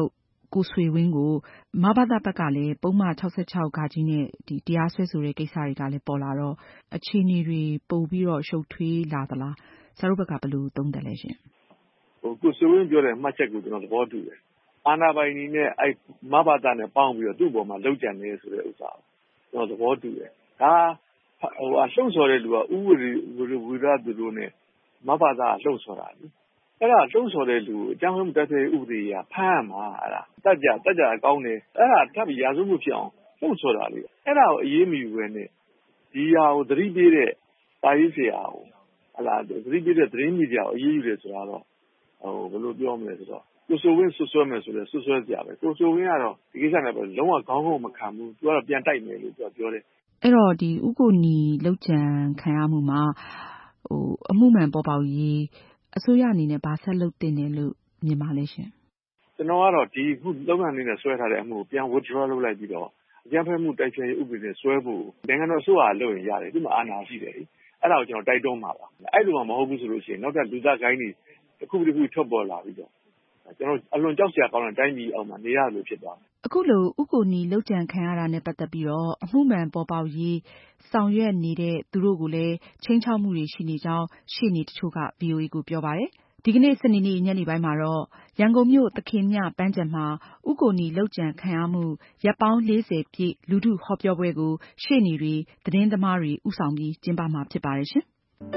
ကိုဆွေဝင်းကိုမဘသဘက်ကလည်းပုံမှန်၆၆ဂါကြီးနဲ့ဒီတရားစွဲဆိုတဲ့ကိစ္စတွေကလည်းပေါ်လာတော့အခြေအနေတွေပိုပြီးတော့ရှုပ်ထွေးလာသလားဆရာတို့ဘက်ကဘယ်လိုသုံးသပ်လဲရှင်ဟိုကိုဆွေဝင်းပြောတဲ့မှတ်ချက်ကိုကျွန်တော်သဘောတူတယ်အာဏာပိုင်တွေနဲ့အဲ့မဘသနဲ့ပေါင်းပြီးတော့သူ့ဘောမှာလောက်ကြံနေဆိုတဲ့ဥစ္စာကျွန်တော်သဘောတူတယ်ဒါဟိုအလှုပ်ဆော်တဲ့လူကဥပဒေဝိရသူတို့နဲ့မဘသလှုပ်ဆော်တာလေအဲ့ဒါလှုပ်ဆော်တဲ့လူအကြောင်းမှုတက်တဲ့ဥပဒေကဖမ်းမှာအဲ့ဒါတက်ကြတက်ကြကောင်းတယ်အဲ့ဒါထပ်ပြီးရာဇဝမှုဖြစ်အောင်လှုပ်ဆော်တာလေအဲ့ဒါကိုအရေးမယူဘဲနဲ့ဒီဟာကိုသတိပေးတဲ့တာရေးဆရာကိုဟလာသတိပေးတဲ့သတင်းမီဒီယာကိုအရေးယူတယ်ဆိုတာတော့ဟိုဘယ်လိုပြောမလဲဆိုတော့ကိုဆိုဝင်းဆွဆွဲမယ်ဆိုတော့ဆွဆွဲကြပဲကိုဆိုဝင်းကတော့ဒီကိစ္စနဲ့ပဲလုံးဝခေါင်းငုံမခံဘူးသူကတော့ပြန်တိုက်မယ်လို့သူကပြောတယ်အဲ့တော့ဒီဥကိုနီလောက်ကြံခံရမှုမှာဟိုအမှုမှန်ပေါ်ပေါက်ရေးအစိုးရအနေနဲ့ဗာဆက်လုပ်တင်တယ်လို့မြင်ပါလဲရှင်ကျွန်တော်ကတော့ဒီခုလောက်ခံနေတဲ့ဆွဲထားတဲ့အမှုကိုပြန် withdraw လုပ်လိုက်ပြီးတော့အကြမ်းဖက်မှုတိုက်ဖျက်ရေးဥပဒေနဲ့ဆွဲဖို့နိုင်ငံတော်အစိုးရလုပ်ရင်ရတယ်ဒီမှာအာဏာရှိတယ်လေအဲ့ဒါကိုကျွန်တော်တိုက်တွန်းမှာပါအဲ့လိုမှမဟုတ်ဘူးဆိုလို့ရှိရင်နောက်ထပ်လူသားကိုင်းတွေတစ်ခုတစ်ခုထွက်ပေါ်လာပြီးတော့ကျွန်တော်အလွန်ကြောက်စရာကောင်းတဲ့တိုင်းပြည်အောင်မှာနေရလို့ဖြစ်သွားတယ်အခုလိုဥကိုနီလောက်ကြံခံရတာနဲ့ပတ်သက်ပြီးတော့အမှုမှန်ပေါ်ပေါက်ရေးဆောင်ရွက်နေတဲ့သူတို့ကိုလည်းချင်းချောက်မှုတွေရှိနေကြောင်းရှေ့နေတချို့က ဗွီအိုအေကိုပြောပါတယ်ဒီကနေ့စနေနေ့ညနေပိုင်းမှာတော့ရန်ကုန်မြို့သခင်မြပန်းခြံမှာဥကိုနီလောက်ကြံခံရမှုရပ်ပေါင်းလေးဆယ်ပြည့်လူထုဟောပြောပွဲကိုရှေ့နေတွေသတင်းသမားတွေဦးဆောင်ပြီးကျင်းပမှာဖြစ်ပါတယ်ရှင်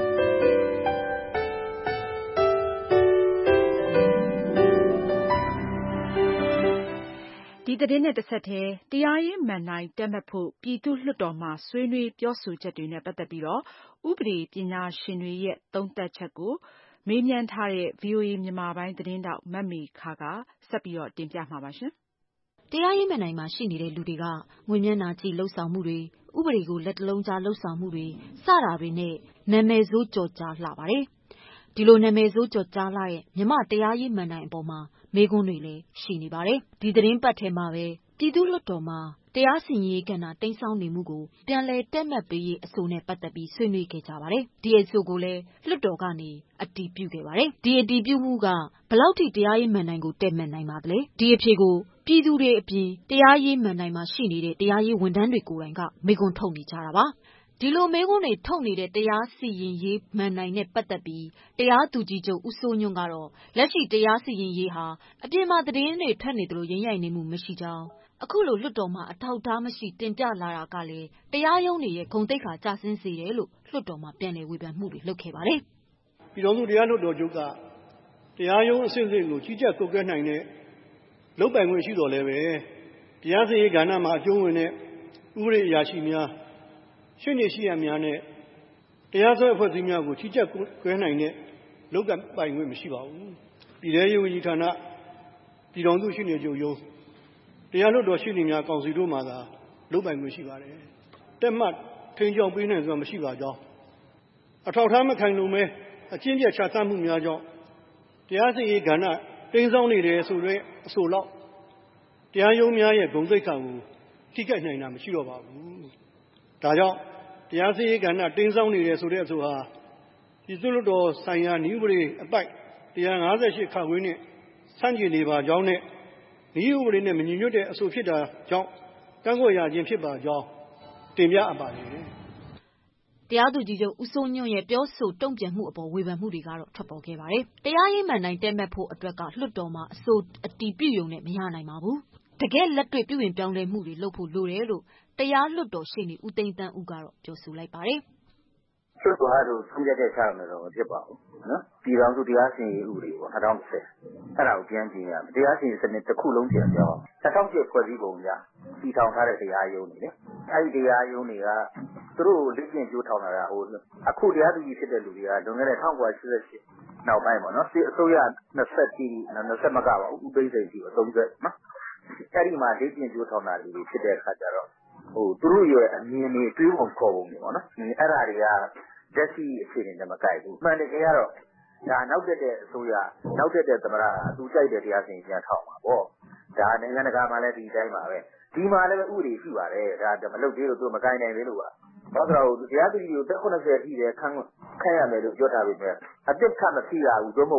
ဒီသတင်းနဲ့တစ်ဆက်တည်းတရားရေးမဏ္ဍိုင်တက်မှတ်ဖို့ပြည်သူ့လွှတ်တော်မှာဆွေးနွေးပြောဆိုချက်တွေနဲ့ပတ်သက်ပြီးတော့ဥပဒေပညာရှင်တွေရဲ့သုံးသပ်ချက်ကိုမေးမြန်းထားတဲ့ ဗွီအိုအေမြန်မာပိုင်းသတင်းတောက်မမေခကဆက်ပြီးတော့တင်ပြမှာပါရှင်။တရားရေးမဏ္ဍိုင်မှာရှိနေတဲ့လူတွေကငွေမျက်နှာကြည့်လှုပ်ဆောင်မှုတွေဥပဒေကိုလက်တလုံးကြားလှုပ်ဆောင်မှုတွေစတာတွေနဲ့နာမည်ဆိုးကြော်ကြားလှပါတယ်။ဒီလိုနာမည်ဆိုးကြော်ကြားလှတဲ့မြမတရားရေးမဏ္ဍိုင်အပေါ်မှာမေးခွန်းတွေလည်းရှိနေပါတယ်။ဒီသတင်းပတ်ထဲမှာပဲပြည်သူ့လွှတ်တော်မှာတရားစီရင်ရေးကဏ္ဍတိမ်းစောင်းနေမှုကိုပြန်လည်တက်မှတ်ပေးရေးအဆိုနဲ့ပတ်သက်ပြီးဆွေးနွေးခဲ့ကြပါတယ်။ဒီအဆိုကိုလည်းလွှတ်တော်ကနေအတည်ပြုခဲ့ပါတယ်။ဒီအတည်ပြုမှုကဘလောက်ထိတရားရေးမဏ္ဍိုင်ကိုတက်မှတ်နိုင်ပါသလဲ။ဒီအဖြေကိုပြည်သူတွေအပြင်တရားရေးမဏ္ဍိုင်မှာရှိနေတဲ့တရားရေးဝန်ထမ်းတွေကိုယ်တိုင်ကမေးခွန်းထုတ်နေကြတာပါ။ဒီလိုမေးခွန်းတွေထုတ်နေတဲ့တရားစီရင်ရေးမဏ္ဍိုင်နဲ့ပတ်သက်ပြီးတရားသူကြီးချုပ်ဦးစိုးညွန့်ကတော့လက်ရှိတရားစီရင်ရေးဟာအပြင်မှာသတင်းတွေထွက်နေသလိုရိမ့်ရိုက်နေမှုမရှိကြောင်းအခုလိုလွှတ်တော်မှာအထောက်အထားမရှိတင်ပြလာတာကလည်းတရားရုံးတွေရဲ့ဂုဏ်သိက္ခာကျဆင်းစေတယ်လို့လွှတ်တော်မှာပြန်လည်ဝေဖန်မှုတွေလုပ်ခဲ့ပါတယ်။ပြည်တော်စုတရားလွှတ်တော်ချုပ်ကတရားရုံးအဆင့်ဆင့်ကိုကြီးကြပ်ကွပ်ကဲနိုင်တဲ့လုပ်ပိုင်ခွင့်ရှိတော်လည်းပဲတရားစီရင်ရေးကဏ္ဍမှာအကျုံးဝင်တဲ့ဥပဒေအရာရှိများရှင်းနေရှိရများနဲ့တရားစွဲအဖွဲ့အစည်းများကိုကြီးကြပ်ကွဲနိုင်တဲ့လုပ်ပိုင်ခွင့်မရှိပါဘူး။ပြည်ထောင်စုဝန်ကြီးဌာနပြည်တော်စုရှင်းနေချုပ်ရုံးတရားလွှတ်တော်ရှင်းနေများကောင်စီတို့မှာသာလုပ်ပိုင်ခွင့်ရှိပါတယ်။တက်မှတ်ထိန်းချုပ်ပေးနိုင်စွာမရှိပါကြောင်းအထောက်အထားမခိုင်လုံမဲအကျဉ်းပြတ်ချသမှုများကြောင့်တရားစီရင်ရေးကဏ္ဍတိမ်းစောင်းနေတယ်ဆိုတဲ့အဆိုလောက်တရားရုံးများရဲ့ဂုဏ်သိက္ခာကိုထိခိုက်နိုင်တာမရှိတော့ပါဘူး။ဒါကြောင့်တရားစီရင်ရေးကဏ္ဍတိမ်းစောင်းနေတယ်ဆိုတဲ့အဆိုဟာပြည်သူ့လွှတ်တော်ဆိုင်ရာနည်းဥပဒေအပိုက်တရား၅၈ခါခွင့်နဲ့ဆန့်ကျင်နေပါကြောင်းနဲ့နည်းဥပဒေနဲ့မညီညွတ်တဲ့အဆိုဖြစ်တာကြောင့်ကန့်ကွက်ရခြင်းဖြစ်ပါကြောင်းတင်ပြအပ်ပါတယ်။တရားသူကြီးချုပ်ဦးစိုးညွန့်ရဲ့ပြောဆိုတုံ့ပြန်မှုအပေါ်ဝေဖန်မှုတွေကတော့ထွက်ပေါ်ခဲ့ပါတယ်။တရားရေးမဏ္ဍိုင်တက်မှတ်ဖို့အတွက်ကလွှတ်တော်မှာအဆိုအတည်ပြုရုံနဲ့မရနိုင်ပါဘူး။တကယ်လက်တွေ့ပြုပြင်ပြောင်းလဲမှုတွေလုပ်ဖို့လိုတယ်လို့တရားလွှတ်တော်ရှေ့နေဦးသိန်းသန်းဦးကတော့ပြောဆိုလိုက်ပါတယ်။လွှတ်တော်တို့ဆုံးဖြတ်တဲ့ချမယ်တော့မဖြစ်ပါဘူးနော်ပြည်တော်စုတရားစီရင်ရေးဥပဒေပေါ့၂၀၁၀အဲ့ဒါကိုပြန်ကြည့်ရမယ်တရားစီရင်စနစ်တစ်ခုလုံးပြန်ပြောင်း၂၀၀၈ဖွဲ့စည်းပုံကြတည်ထောင်ထားတဲ့တရားရုံးတွေလေအဲ့ဒီတရားရုံးတွေကသူတို့လက်ကျင့်ကြိုးထောင်လာတာဟိုအခုတရားသူကြီးဖြစ်တဲ့လူတွေကလွန်ခဲ့တဲ့၁၉၈၈နောက်ပိုင်းပေါ့နော်စစ်အစိုးရ၂၀တီး၂၀မကပါဘူးဥပိ္ပစိတ်ကြီးအသုံးသက်နော်အဲ့ဒီမှာလက်ကျင့်ကြိုးထောင်တာတွေဖြစ်တဲ့အခါကျတော့ဟိုသူတို့ရဲ့အမြင်တွေတွေးပုံခေါ်ပုံတွေပေါ့နော်အဲ့ဒါတွေကလက်ရှိအခြေအနေနဲ့မကိုက်ဘူးမှန်တယ်ကတော့ဒါနောက်တက်တဲ့အစိုးရနောက်တက်တဲ့သမရအသူကြိုက်တဲ့တရားစီရင်ပြန်ထောက်မှာပေါ့ဒါနိုင်ငံတကာမှာလည်းဒီတိုင်းပါပဲဒီမှာလည်းဥပဒေရှိပါတယ်ဒါမလုပ်သေးလို့သူမကိုင်နိုင်သေးလို့ပါဘာလို့လဲတရားသူကြီးကိုတက်ခုနှစ်ဆယ်ထိတယ်ခန်းခန့်ရမယ်လို့ပြောထားပြီပဲအသက်ခတ်မဖြစ်ရဘူးသို့မဟုတ်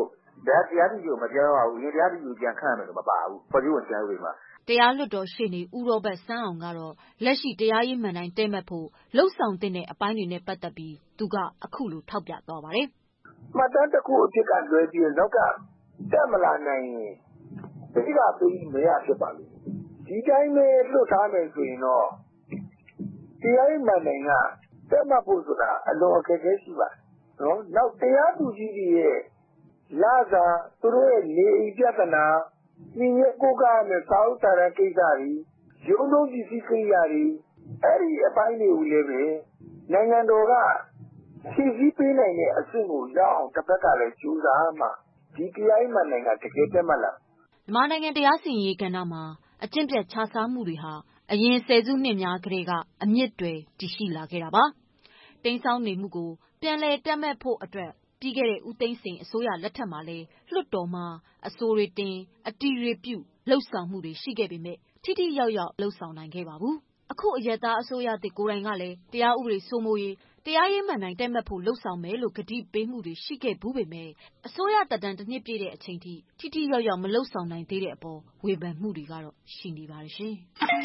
ဒါတရားသူကြီးကိုမပြောရဘူး။တရားသူကြီးပြန်ခန့်မယ်လို့မပါဘူး။ဖွဲ့စည်းပုံအခြေခံဥပဒေမှာ။တရားလွှတ်တော်ရှေ့နေဦးရောဘတ်စန်းအောင်ကတော့လက်ရှိတရားရေးမှန်တိုင်းတည်မှတ်ဖို့လှုပ်ဆောင်တဲ့အပိုင်းတွေနဲ့ပတ်သက်ပြီးသူကအခုလိုထောက်ပြသွားပါတယ်။မှတ်တမ်းတစ်ခုအဖြစ်ကလွဲပြီးနောက်ကတက်မလာနိုင်ရင်ဒီကပြီးမရဖြစ်ပါလိမ့်။ဒီတိုင်းပဲလွတ်ထားမယ်ဆိုရင်တော့တရားရေးမှန်တိုင်းကတက်မှတ်ဖို့ဆိုတာအလွန်အခက်အခဲရှိပါတယ်။နော်။နောက်တရားသူကြီးတွေရဲ့လာစာသူတို့ရဲ့နေအိမ်ပြဿနာညီညွတ်ကိုကနဲ့စာအုပ်စာတမ်းကိစ္စတွေရုံးလုံးကြီးစီးကိရိယာတွေအဲ့ဒီအပိုင်းတွေကိုလည်းပဲနိုင်ငံတော်ကဖြည့်ဆည်းပေးနိုင်တဲ့အဆင့်ကိုရောက်အောင်တစ်ဖက်ကလည်းကြိုးစားမှဒီတရားရေးမှန်နိုင်ငံတကယ်တက်မှလာမြန်မာနိုင်ငံတရားစီရင်ရေးကဏ္ဍမှာအကျင့်ပြတ်ခြားစားမှုတွေဟာအရင်ဆယ်စုနှစ်များကတည်းကအမြင့်တွေတည်ရှိလာခဲ့တာပါ။တိမ်းဆောင်းနေမှုကိုပြန်လည်တက်မှတ်ဖို့အတွက်ပြီးခဲ့တဲ့ဦးသိန်းစိန်အစိုးရလက်ထက်မှာလည်းလွှတ်တော်မှာအဆိုတွေတင်အတည်တွေပြုလှုပ်ဆောင်မှုတွေရှိခဲ့ပေမဲ့ထိထိရောက်ရောက်လှုပ်ဆောင်နိုင်ခဲ့ပါဘူး။အခုအရက်သားအစိုးရသစ်ကိုယ်တိုင်ကလည်းတရားဥပဒေစိုးမိုးရေးတရားရေးမှန်တိုင်းတက်မှတ်ဖို့လှုပ်ဆောင်မယ်လို့ကတိပေးမှုတွေရှိခဲ့ဘူးပေမဲ့အစိုးရသက်တမ်းတစ်နှစ်ပြည့်တဲ့အချိန်ထိထိထိရောက်ရောက်မလှုပ်ဆောင်နိုင်သေးတဲ့အပေါ်ဝေဖန်မှုတွေကတော့ရှိနေပါတယ်ရှင်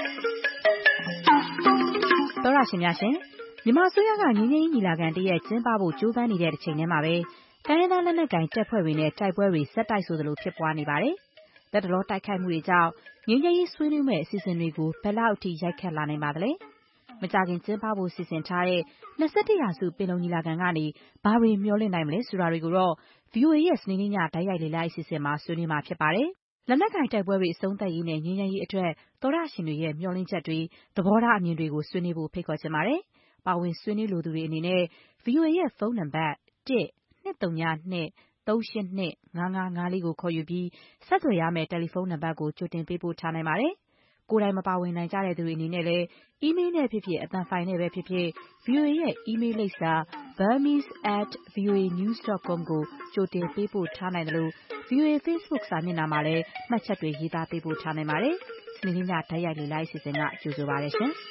။သောရရှင်များရှင်မြန်မာအစိုးရကငြိမ်းချမ်းရေးညီလာခံတရက်ကျင်းပဖို့ကြိုးပမ်းနေတဲ့တစ်ချိန်တည်းမှာပဲတိုင်းရင်းသားလက်နက်ကိုင်တပ်ဖွဲ့တွေနဲ့တိုက်ပွဲတွေဆက်တိုက်ဆိုသလိုဖြစ်ပွားနေပါတယ်။လက်တလောတိုက်ခိုက်မှုတွေကြောင့်ငြိမ်းချမ်းရေးဆွေးနွေးမယ့်အစီအစဉ်တွေကိုဘယ်လောက်အထိရိုက်ခတ်လာနိုင်ပါသလဲ။မကြခင်ကျင်းပဖို့စီစဉ်ထားတဲ့၂၁ရာစုပင်လုံညီလာခံကနေဘာတွေမျှော်လင့်နိုင်မလဲဆိုတာတွေကိုတော့ ဗီအိုအေ ရဲ့စနေနေ့ညတိုက်ရိုက်လေ့လာအစီအစဉ်မှာဆွေးနွေးမှာဖြစ်ပါတယ်။လက်နက်ကိုင်တိုက်ပွဲတွေအဆုံးသတ်ရေးနဲ့ငြိမ်းချမ်းရေးအတွက်သောရရှင်တွေရဲ့မျှော်လင့်ချက်တွေသဘောထားအမြင်တွေကိုဆွေးနွေးဖို့ဖိတ်ခေါ်ချင်ပါတယ်။ပါဝင်ဆွေးနွေးလိုသူတွေအနေနဲ့ ဗီအိုအေ ရဲ့ဖုန်းနံပါတ်တစ် ၂၃၂ ၃၈၂ ၅၅၅၄ကိုခေါ်ယူပြီးဆက်သွယ်ရမယ့်တယ်လီဖုန်းနံပါတ်ကိုကြိုတင်ပေးပို့ထားနိုင်ပါတယ်။ကိုယ်တိုင်မပါဝင်နိုင်ကြတဲ့သူတွေအနေနဲ့လည်းအီးမေးလ်နဲ့ဖြစ်ဖြစ်အသံဖိုင်နဲ့ပဲဖြစ်ဖြစ် ဗီအိုအေ ရဲ့အီးမေးလ်လိပ်စာ burmese at voa news dot com ကိုကြိုတင်ပေးပို့ထားနိုင်တယ်လို့ ဗီအိုအေ Facebook စာမျက်နှာမှာလည်းမှတ်ချက်တွေရေးသားပေးပို့ထားနိုင်ပါတယ်။စနေနေ့ညတိုက်ရိုက်လေ့လာအစီအစဉ်ကကြိုဆိုပါရရှင်။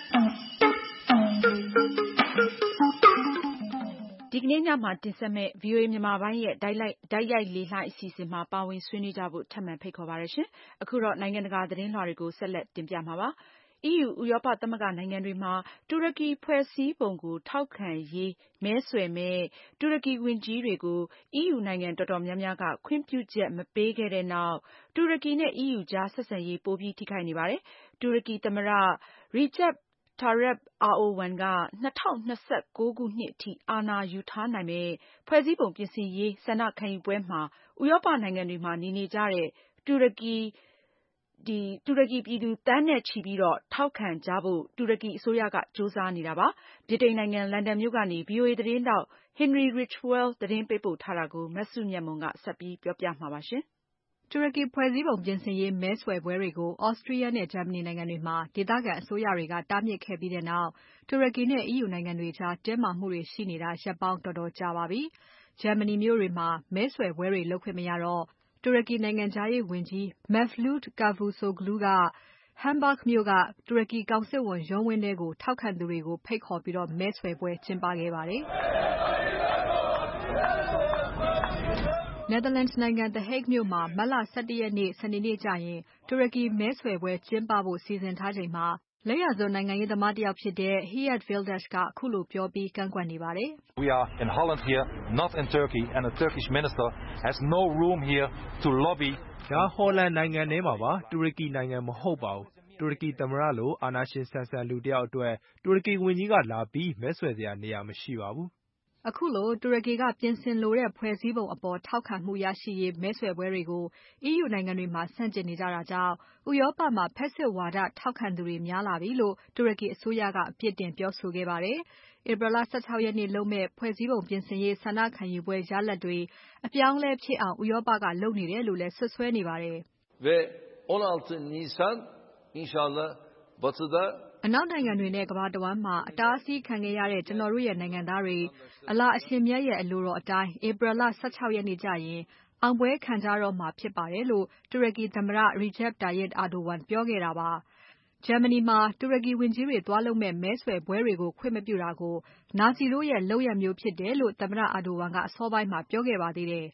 ဒီကနေ့ညမှာတင်ဆက်မယ့် ဗီအိုအေမြန်မာပိုင်းရဲ့တိုက်ရိုက်တိုက်ရိုက်လေလှိုင်းအစီအစဉ်မှာပါဝင်ဆွေးနွေးကြဖို့ထပ်မံဖိတ်ခေါ်ပါရရှင်။အခုတော့နိုင်ငံတကာသတင်းလွှာတွေကိုဆက်လက်တင်ပြမှာပါ။ အီးယူဥရောပသမဂ္ဂနိုင်ငံတွေမှာတူရကီဖွဲ့စည်းပုံကိုထောက်ခံရေးမဲဆွယ်မယ့်တူရကီဝန်ကြီးတွေကိုအီးယူနိုင်ငံတော်တော်များများကခွင့်ပြုချက်မပေးခဲ့တဲ့နောက်တူရကီနဲ့အီးယူကြားဆက်ဆံရေးပိုပြီးထိခိုက်နေပါတယ်။တူရကီသမ္မတ Recep Tayyip Erdogan က၂၀၂၉ခုနှစ်အထိအာဏာယူထားနိုင်မယ့်ဖွဲ့စည်းပုံပြင်ဆင်ရေးဆန္ဒခံယူပွဲမှာဥရောပနိုင်ငံတွေမှာနေနေကြတဲ့တူရကီဒီတူရကီပြည်သူတန်းနဲ့ချီပြီးတော့ထောက်ခံကြဖို့တူရကီအစိုးရကကြိုးစားနေတာပါ။ဗြိတိန်နိုင်ငံလန်ဒန်မြို့ကနေ ဗီအိုအေသတင်းတောက် Henry Ridgwell သတင်းပေးပို့ထားတာကိုမစုမြတ်မွန်ကဆက်ပြီးပြောပြမှာပါရှင်။တူရကီဖွဲ့စည်းပုံပြင်ဆင်ရေးမဲဆွယ်ပွဲတွေကို Austria နဲ့ Germany နိုင်ငံတွေမှာဒေသခံအစိုးရတွေကတားမြစ်ခဲ့ပြီးတဲ့နောက်တူရကီနဲ့ အီးယူနိုင်ငံတွေကြားတင်းမာမှုတွေရှိနေတာရက်ပေါင်းတော်တော်ကြာပါပြီ။ Germany မြို့တွေမှာမဲဆွယ်ပွဲတွေလုပ်ခွင့်မရတော့တူရကီနိုင်ငံခြားရေးဝန်ကြီး Mevlut Cavusoglu က Hamburg မြို့ကတူရကီကောင်စစ်ဝန်ရုံးဝင်းထဲကိုထောက်ခံသူတွေကိုဖိတ်ခေါ်ပြီးမဲဆွယ်ပွဲကျင်းပခဲ့ပါတယ်။ Netherlands နိုင်ငံ The Hague မြို့မှာမတ်လ၁၁ရက်နေ့စနေနေ့ကျရင်တူရကီမဲဆွယ်ပွဲကျင်းပဖို့စီစဉ်ထားချိန်မှာလက်ယာစွန်းနိုင်ငံရေးသမားတယောက်ဖြစ်တဲ့ Geert Wilders ကအခုလိုပြောပြီးကန့်ကွက်နေပါတယ်။ We are in Holland here, not in Turkey, and the Turkish minister has no room here to lobby. ဒါဟော်လန်နိုင်ငံထဲမှာပါတူရကီနိုင်ငံမဟုတ်ပါဘူး။တူရကီသမ္မတလိုအာဏာရှင်ဆန်ဆန်လူတယောက်အတွက်တူရကီဝန်ကြီးကလာပြီးမဲဆွယ်စရာနေရာမရှိပါဘူး။အခုလိုတူရကီကပြင်ဆင်လိုတဲ့ဖွဲ့စည်းပုံအပေါ်ထောက်ခံမှုရရှိရေးမဲဆွယ်ပွဲတွေကို အီးယူနိုင်ငံတွေမှာဆန့်ကျင်နေကြတာကြောင့်ဥရောပမှာဖက်ဆစ်ဝါဒထောက်ခံသူတွေများလာပြီလို့တူရကီအစိုးရကအပြစ်တင်ပြောဆိုခဲ့ပါတယ်။ ဧပြီလ၁၆ရက်နေ့လုပ်မယ့်ဖွဲ့စည်းပုံပြင်ဆင်ရေးဆန္ဒခံယူပွဲရလဒ်တွေအပြောင်းအလဲဖြစ်အောင်ဥရောပကလုပ်နေတယ်လို့လည်းဆွဆွဲနေပါတယ်။ Ve on altı Nisan inşallah Batı'da အနောက်နိုင်ငံတွေနဲ့ကမ္ဘာတဝန်းမှာအတားအဆီးခံခဲ့ရတဲ့ကျွန်တော်တို့ရဲ့နိုင်ငံသားတွေအလားအရှင်မြတ်ရဲ့အလိုတော်အတိုင်းဧပြီလ၁၆ရက်နေ့ကျရင်အောင်ပွဲခံကြတော့မှာဖြစ်ပါတယ်လို့တူရကီသမ္မတ Recep Tayyip Erdogan ပြောခဲ့တာပါ။ Germany မှာတူရကီဝန်ကြီးတွေသွားလုပ်မဲ့မဲဆွယ်ပွဲတွေကိုခွင့်မပြုတာကိုနာဇီတို့ရဲ့လုပ်ရပ်မျိုးဖြစ်တယ်လို့သမ္မတ Erdogan ကအစောပိုင်းမှာပြောခဲ့ပါသေးတယ်။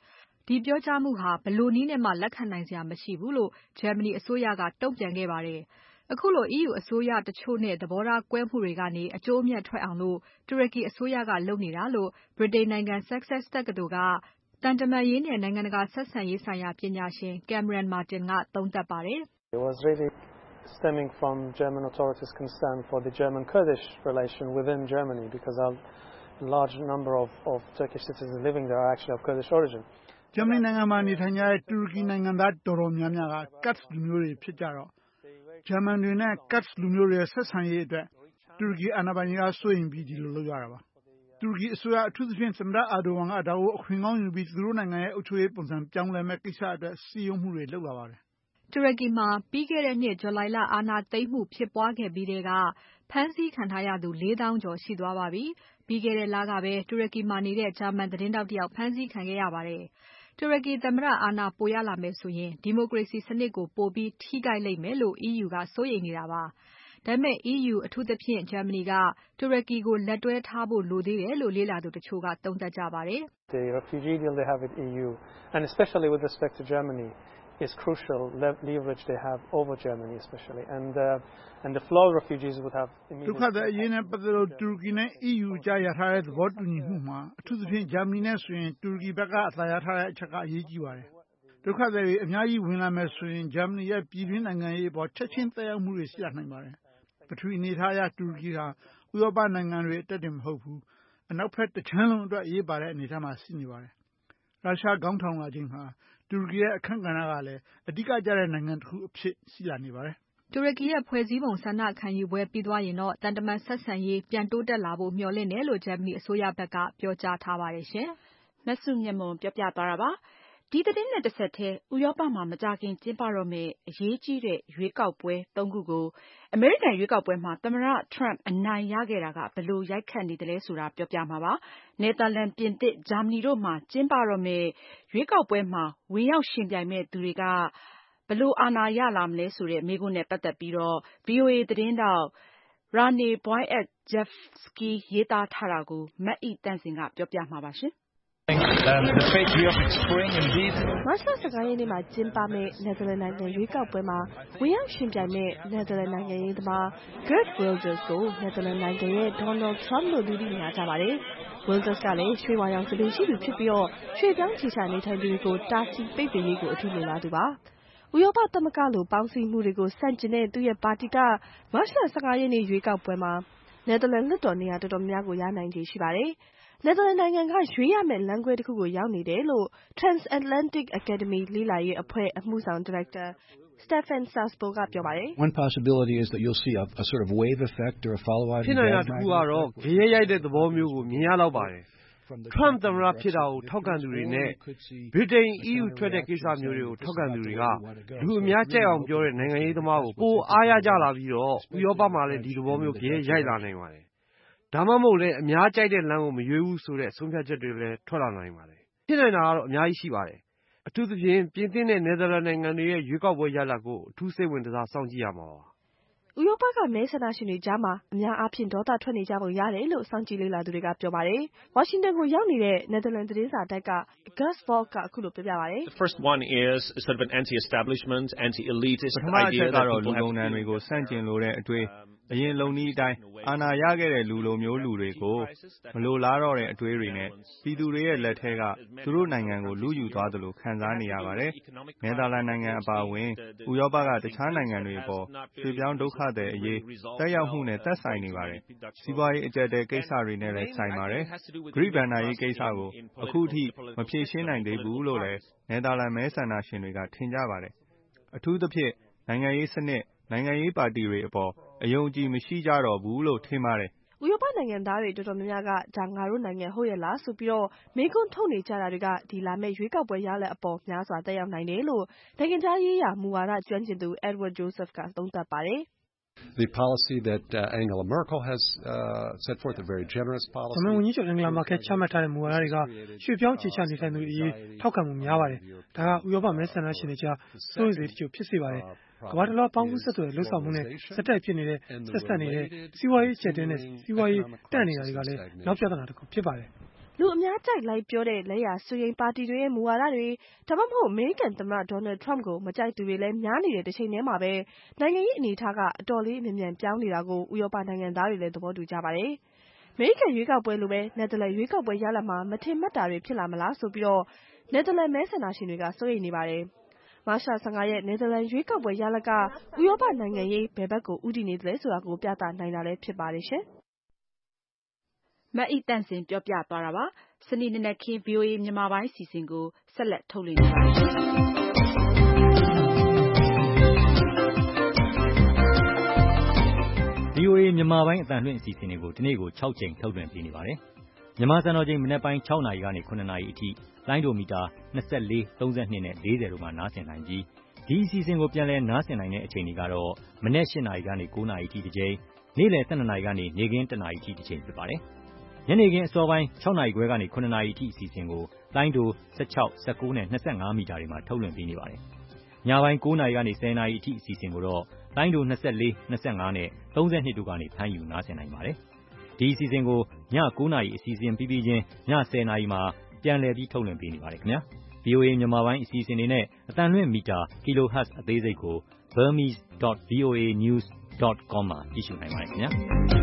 ဒီပြောကြားမှုဟာဘယ်လိုနည်းနဲ့မှလက်ခံနိုင်စရာမရှိဘူးလို့ဂျာမနီအစိုးရကတုံ့ပြန်ခဲ့ပါတယ်။အခုလို E U အစိုးရတချို့နဲ့သဘောထားကွဲမှုတွေကနေအကျိုးအမြတ်ထွက်အောင်လို့တူရကီအစိုးရကလုပ်နေတာလို့ဗြိတိန်နိုင်ငံ Sussex တက္ကသိုလ်ကသံတမန်ရေးနဲ့နိုင်ငံတကာဆက်ဆံရေးဆိုင်ရာပညာရှင် Cameron Martin ကသုံးသပ်ပါတယ်။ It was really stemming from German authorities' concern for the German-Kurdish relation within Germany because a large number of, of Turkish citizens living there are actually of Kurdish origin. ဂျာမနီနိုင်ငံမှာနေထိုင်ကြတဲ့တူရကီနိုင်ငံသားတော်တော်များများက Kurds လူမျိုးတွေဖြစ်ကြတော့ဂျာမန်တွေနဲ့ Kurds လူမျိုးတွေဆက်ဆံရေးအတွက်တူရကီအာဏာပိုင်တွေကစိုးရိမ်ပြီးဒီလိုလုပ်ရတာပါ။တူရကီအစိုးရအထူးသဖြင့်သမ္မတအာဒိုဝမ်ကဒါကိုအခွင့်ကောင်းယူပြီးသူတို့နိုင်ငံရဲ့အုပ်ချုပ်ရေးပုံစံပြောင်းလဲမဲ့ကိစ္စအတွက်စီယုံမှုတွေလုပ်လာပါတယ်။တူရကီမှာပြီးခဲ့တဲ့နှစ်ဇူလိုင်လအာဏာသိမ်းမှုဖြစ်ပွားခဲ့ပြီးတဲ့ကဖမ်းဆီးခံထားရသူလေးသောင်းကျော်ရှိသွားပါပြီ။ပြီးခဲ့တဲ့လကပဲတူရကီမှာနေတဲ့ဂျာမန်သတင်းတောက်တယောက်ဖမ်းဆီးခံခဲ့ရပါတယ်။တူရကီသမ္မတအာဏာပိုရလာမယ်ဆိုရင်ဒီမိုကရေစီစနစ်ကိုပိုပြီးထိခိုက်လိမ့်မယ်လို့ E U ကစိုးရိမ်နေတာပါ။ဒါပေမဲ့ E U အထူးသဖြင့်ဂျာမနီကတူရကီကိုလက်တွဲထားဖို့လိုသေးတယ်လို့လေ့လာသူတချို့ကသုံးသပ်ကြပါတယ်။ The refugee deal they have with E U and especially with respect to Germany is crucial leverage they have over Germany especially and uh, and the flow of refugees would have immediate ဒုက္ခသည်အရေးနဲ့ပတ်သက်လို့တူရကီနဲ့ E U ကြားရထားတဲ့သဘောတူညီမှုမှာအထူးသဖြင့်ဂျာမနီနဲ့ဆိုရင်တူရကီဘက်ကအသာရထားတဲ့အချက်ကအရေးကြီးပါတယ်။ဒုက္ခသည်တွေအများကြီးဝင်လာမယ်ဆိုရင်ဂျာမနီရဲ့ပြည်တွင်းနိုင်ငံရေးပေါ်ချက်ချင်းသက်ရောက်မှုတွေရှိလာနိုင်ပါတယ်။ပထဝီအနေထားအရတူရကီဟာဥရောပနိုင်ငံတွေအတက်တင်မဟုတ်ဘူး။အနောက်ဘက်တချမ်းလုံးအတွက်အရေးပါတဲ့အနေအထားမှာရှိနေပါတယ်။ရုရှားခေါင်းထောင်လာခြင်းဟာတူရကီရဲ့အခန့်ကဏ္ဍကလည်းအဓိကကျတဲ့နိုင်ငံတစ်ခုအဖြစ်ရှိလာနေပါတယ်။တူရကီရဲ့ဖွဲ့စည်းပုံဆန္ဒခံယူပွဲပြီးသွားရင်တော့တန်တမန်ဆက်ဆံရေးပြန်တိုးတက်လာဖို့မျှော်လင့်တယ်လို့ဂျာမနီအစိုးရဘက်ကပြောကြားထားပါတယ်ရှင်။မဆုမြတ်မွန်ပြောပြသွားတာပါ။ဒီသတင်းနဲ့တစ်ဆက်တည်းဥရောပမှာမကြာခင်ကျင်းပတော့မယ့်အရေးကြီးတဲ့ရွေးကောက်ပွဲသုံးခုကိုအမေရိကန်ရွေးကောက်ပွဲမှာသမ္မတ Trump အနိုင်ရခဲ့တာကဘယ်လိုရိုက်ခတ်နေသလဲဆိုတာပြောပြမှာပါ။နယ်သာလန်၊ပြင်သစ်၊ဂျာမနီတို့မှာကျင်းပတော့မယ့်ရွေးကောက်ပွဲမှာဝင်ရောက်ယှဉ်ပြိုင်မယ့်သူတွေကဘယ်လိုအာဏာရလာမလဲဆိုတဲ့မေးခွန်းနဲ့ပတ်သက်ပြီးတော့ V O A သတင်းထောက် Rane Boyadjevsky ရေးသားထားတာကိုမအိသန့်စင်ကပြောပြမှာပါရှင်။ Um, the patriotic spring indeed. မတ်လဆယ့်ကိုင်းရက်နေ့မှာကျင်းပမယ့်နယ်သာလန်နိုင်ငံရွေးကောက်ပွဲမှာဝင်ရောက်ရှင်ပြိုင်မယ့်နယ်သာလန်နိုင်ငံရေးသမား Geert Wilders ကိုနယ်သာလန်နိုင်ငံရဲ့ Donald Trump လို့လူသိများကြပါတယ်။ Wilders ကလည်းရွှေဝါရောင်သဘင်ရှိသူဖြစ်ပြီးရွှေ့ပြောင်းခြေချနေထိုင်သူတွေကိုတားဆီးပိတ်ပင်ရေးကိုအထူးလိုလားသူပါ။ဥရောပသမဂ္ဂလိုပေါင်းစည်းမှုတွေကိုဆန့်ကျင်တဲ့သူ့ရဲ့ပါတီကမတ်လဆယ့်ငါးရက်နေ့ရွေးကောက်ပွဲမှာနယ်သာလန်လွှတ်တော်နေရာတော်တော်များများကိုရနိုင်ခြေရှိပါတယ်။နယ်သာလန်နိုင်ငံကရွေးရမယ့်လမ်းခွဲတစ်ခုကိုရောက်နေတယ်လို့ Transatlantic Academy လေ့လာရေးအဖွဲ့အမှုဆောင်ဒါရိုက်တာ Stefan Sarsbo ကပြောပါတယ်။ One possibility is that you'll see a, a sort of wave effect or a follow-out. ဖြစ်နိုင်တာတစ်ခုကတော့ဂရဲရိုက်တဲ့သဘောမျိုးကိုမြင်ရတော့ပါတယ်။ Trump သမ္မတဖြစ်တာကိုထောက်ခံသူတွေနဲ့ဗြိတိန် E U ထွက်တဲ့ကိစ္စမျိုးတွေကိုထောက်ခံသူတွေကလူအများကြိုက်အောင်ပြောတဲ့နိုင်ငံရေးသမားကိုပိုအားရကြလာပြီးတော့ဥရောပမှာလည်းဒီသဘောမျိုးဂရဲရိုက်လာနိုင်ပါတယ်။ဒါမှမဟုတ်လည်းအများကြိုက်တဲ့လမ်းကိုမရွေးဘူးဆိုတဲ့ဆုံးဖြတ်ချက်တွေလည်းထွက်လာနိုင်ပါတယ်။ဖြစ်နိုင်တာကတော့အများကြီးရှိပါတယ်။အထူးသဖြင့်ပြင်သစ်နဲ့နယ်သာလန်နိုင်ငံတွေရဲ့ရွေးကောက်ပွဲရလဒ်ကိုအထူးစိတ်ဝင်စားစောင့်ကြည့်ရမှာပါ။ဥရောပကမဲဆန္ဒရှင်တွေကြားမှာအများအားဖြင့်ဒေါသထွက်နေကြပုံရတယ်လို့စောင့်ကြည့်လေ့လာသူတွေကပြောပါတယ်။ဝါရှင်တန်ကိုရောက်နေတဲ့နယ်သာလန်သတင်းစာတိုက်က Gus Volk ကအခုလိုပြောပြပါတယ်။ The first one is sort of an anti-establishment, anti-elitist idea. ပထမအချက်ကတော့လူပုံစံတွေကိုဆန့်ကျင်လိုတဲ့အတွေ့အရင်လုံနည်းအတိုင်းအာဏာရခဲ့တဲ့လူလိုမျိုးလူတွေကိုမလိုလားတော့တဲ့အတွေးတွေနဲ့ပြည်သူတွေရဲ့လက်ထဲကသူတို့နိုင်ငံကိုလူယူသွားသလိုခံစားနေရပါတယ်။နယ်သာလန်နိုင်ငံအပါအဝင်ဥရောပကတခြားနိုင်ငံတွေပေါ်ရွှေ့ပြောင်းဒုက္ခသည်အရေးတက်ရောက်မှုနဲ့သက်ဆိုင်နေပါတယ်။စီးပွားရေးအကျပ်အတည်းကိစ္စတွေနဲ့လည်းဆိုင်ပါတယ်။ဂရိဘဏ္ဍာရေးကိစ္စကိုအခုထိမဖြေရှင်းနိုင်သေးဘူးလို့လည်းနယ်သာလန်မဲဆန္ဒရှင်တွေကထင်ကြပါတယ်။အထူးသဖြင့်နိုင်ငံရေးစနစ်နိုင်ငံရေးပါတီတွေအပေါ်အယုံကြည်မရှိကြတော့ဘူးလို့ထင်ပါတယ်။ဥရောပနိုင်ငံသားတွေတော်တော်များများကဒါငါတို့နိုင်ငံဟုတ်ရဲ့လားဆိုပြီးတော့မေးခွန်းထုတ်နေကြတာတွေကဒီလာမယ့်ရွေးကောက်ပွဲရလဒ်အပေါ်များစွာသက်ရောက်နိုင်တယ်လို့နိုင်ငံခြားရေးရာမူဝါဒကျွမ်းကျင်သူ Edward Joseph ကသုံးသပ်ပါတယ်။ The policy that uh, Angela Merkel has uh, set forth a very generous policy. ဂျာမန်ဝန်ကြီးချုပ် Angela Merkel ချမှတ်ထားတဲ့မူဝါဒတွေကရွှေ့ပြောင်းခြေချနေထိုင်သူတွေအရေးထောက်ခံမှုများပါတယ်။ဒါကဥရောပမဲဆန္ဒရှင်တွေကြားစိုးရိမ်စိတ်တချို့ဖြစ်စေပါတယ်။ကမ္ဘာတလွှားပေါင်းကူးဆက်သွယ်လှုပ်ဆောင်မှုနဲ့စက်တိုက်ဖြစ်နေတဲ့ဆက်ဆက်နေတဲ့စီးပွားရေးအကျပ်တဲနဲ့စီးပွားရေးတန့်နေတာတွေကလည်းနောက်ပြဿနာတစ်ခုဖြစ်ပါတယ်။လူအများကြိုက်လိုက်ပြောတဲ့လက်ရာစွရင်ပါတီတွေရဲ့မူဝါဒတွေဒါမှမဟုတ်အမေရိကန်သမ္မတဒေါ်နယ်ထရမ့်ကိုမကြိုက်သူတွေလည်းများနေတဲ့တစ်ချိန်တည်းမှာပဲနိုင်ငံရေးအနေအထားကအတော်လေးမြန်မြန်ပြောင်းနေတာကိုဥရောပနိုင်ငံသားတွေလည်းသဘောတူကြပါတယ်။အမေရိကန်ရွေးကောက်ပွဲလိုပဲနယ်သာလန်ရွေးကောက်ပွဲရလဒ်မှာမထင်မှတ်တာတွေဖြစ်လာမလားဆိုပြီးတော့နယ်သာလန်မဲဆန္ဒရှင်တွေကစိုးရိမ်နေပါတယ်။မတ်လဆန်းငါရက်နယ်သာလန်ရွေးကောက်ပွဲရလဒ်ကဥရောပနိုင်ငံရေးဘယ်ဘက်ကိုဦးတည်နေသလဲဆိုတာကိုပြသနိုင်တာလည်းဖြစ်ပါတယ်ရှင်။မအိတန့်စင်ပြောပြသွားတာပါ။စနေနေ့နက်ခင်း ဗွီအိုအေမြန်မာပိုင်းအစီအစဉ်ကိုဆက်လက်ထုတ်လွှင့်နေပါတယ်။ဗွီအိုအေမြန်မာပိုင်းအသံလွှင့်အစီအစဉ်တွေကိုဒီနေ့ကိုခြောက်ကြိမ်ထုတ်လွှင့်ပေးနေပါတယ်။မြန်မာစံတော်ချိန်မနက်ပိုင်းခြောက်နာရီကနေခုနှစ်နာရီအထိလိုင်းဒိုမီတာနှစ်၄ သုံး၂နဲ့လေး၀တို့မှာနားဆင်နိုင်ပြီးဒီအစီအစဉ်ကိုပြန်လည်နားဆင်နိုင်တဲ့အချိန်တွေကတော့မနက်၈နာရီကနေ၉နာရီအထိတစ်ကြိမ်နေ့လယ်၁၂နာရီကနေနေ့ခင်းတစ်နာရီအထိတစ်ချိန်ဖြစ်ပါတယ်။ညနေခင်းအစောပိုင်း၆နာရီခွဲကနေခုနှစ်နာရီအထိအစီအစဉ်ကိုလိုင်းဒို၁၆ ၁၉နဲ့၂၅မီတာတွေမှာထုတ်လွှင့်ပေးနေပါတယ်။ညပိုင်း၉နာရီကနေ၁၀နာရီအထိအစီအစဉ်ကိုတော့လိုင်းဒို၂၄ ၂၅နဲ့၃၂တို့ကနေဖမ်းယူနားဆင်နိုင်ပါတယ်။ဒီအစီအစဉ်ကိုည၉နာရီအစီအစဉ်ပြီးပြီးချင်းည၁၀နာရီမှာပြန်လည်ပြီးထုတ်လွှင့်ပေးနေပါတယ်ခင်ဗျာ။ ဗွီအိုအေမြန်မာပိုင်းအစီအစဉ်တွေနဲ့အသံလွှင့်မီတာ kilohertz အသေးစိတ်ကို burmese dot voa news dot com မှာကြည့်ရှုနိုင်ပါတယ်ခင်ဗျာ။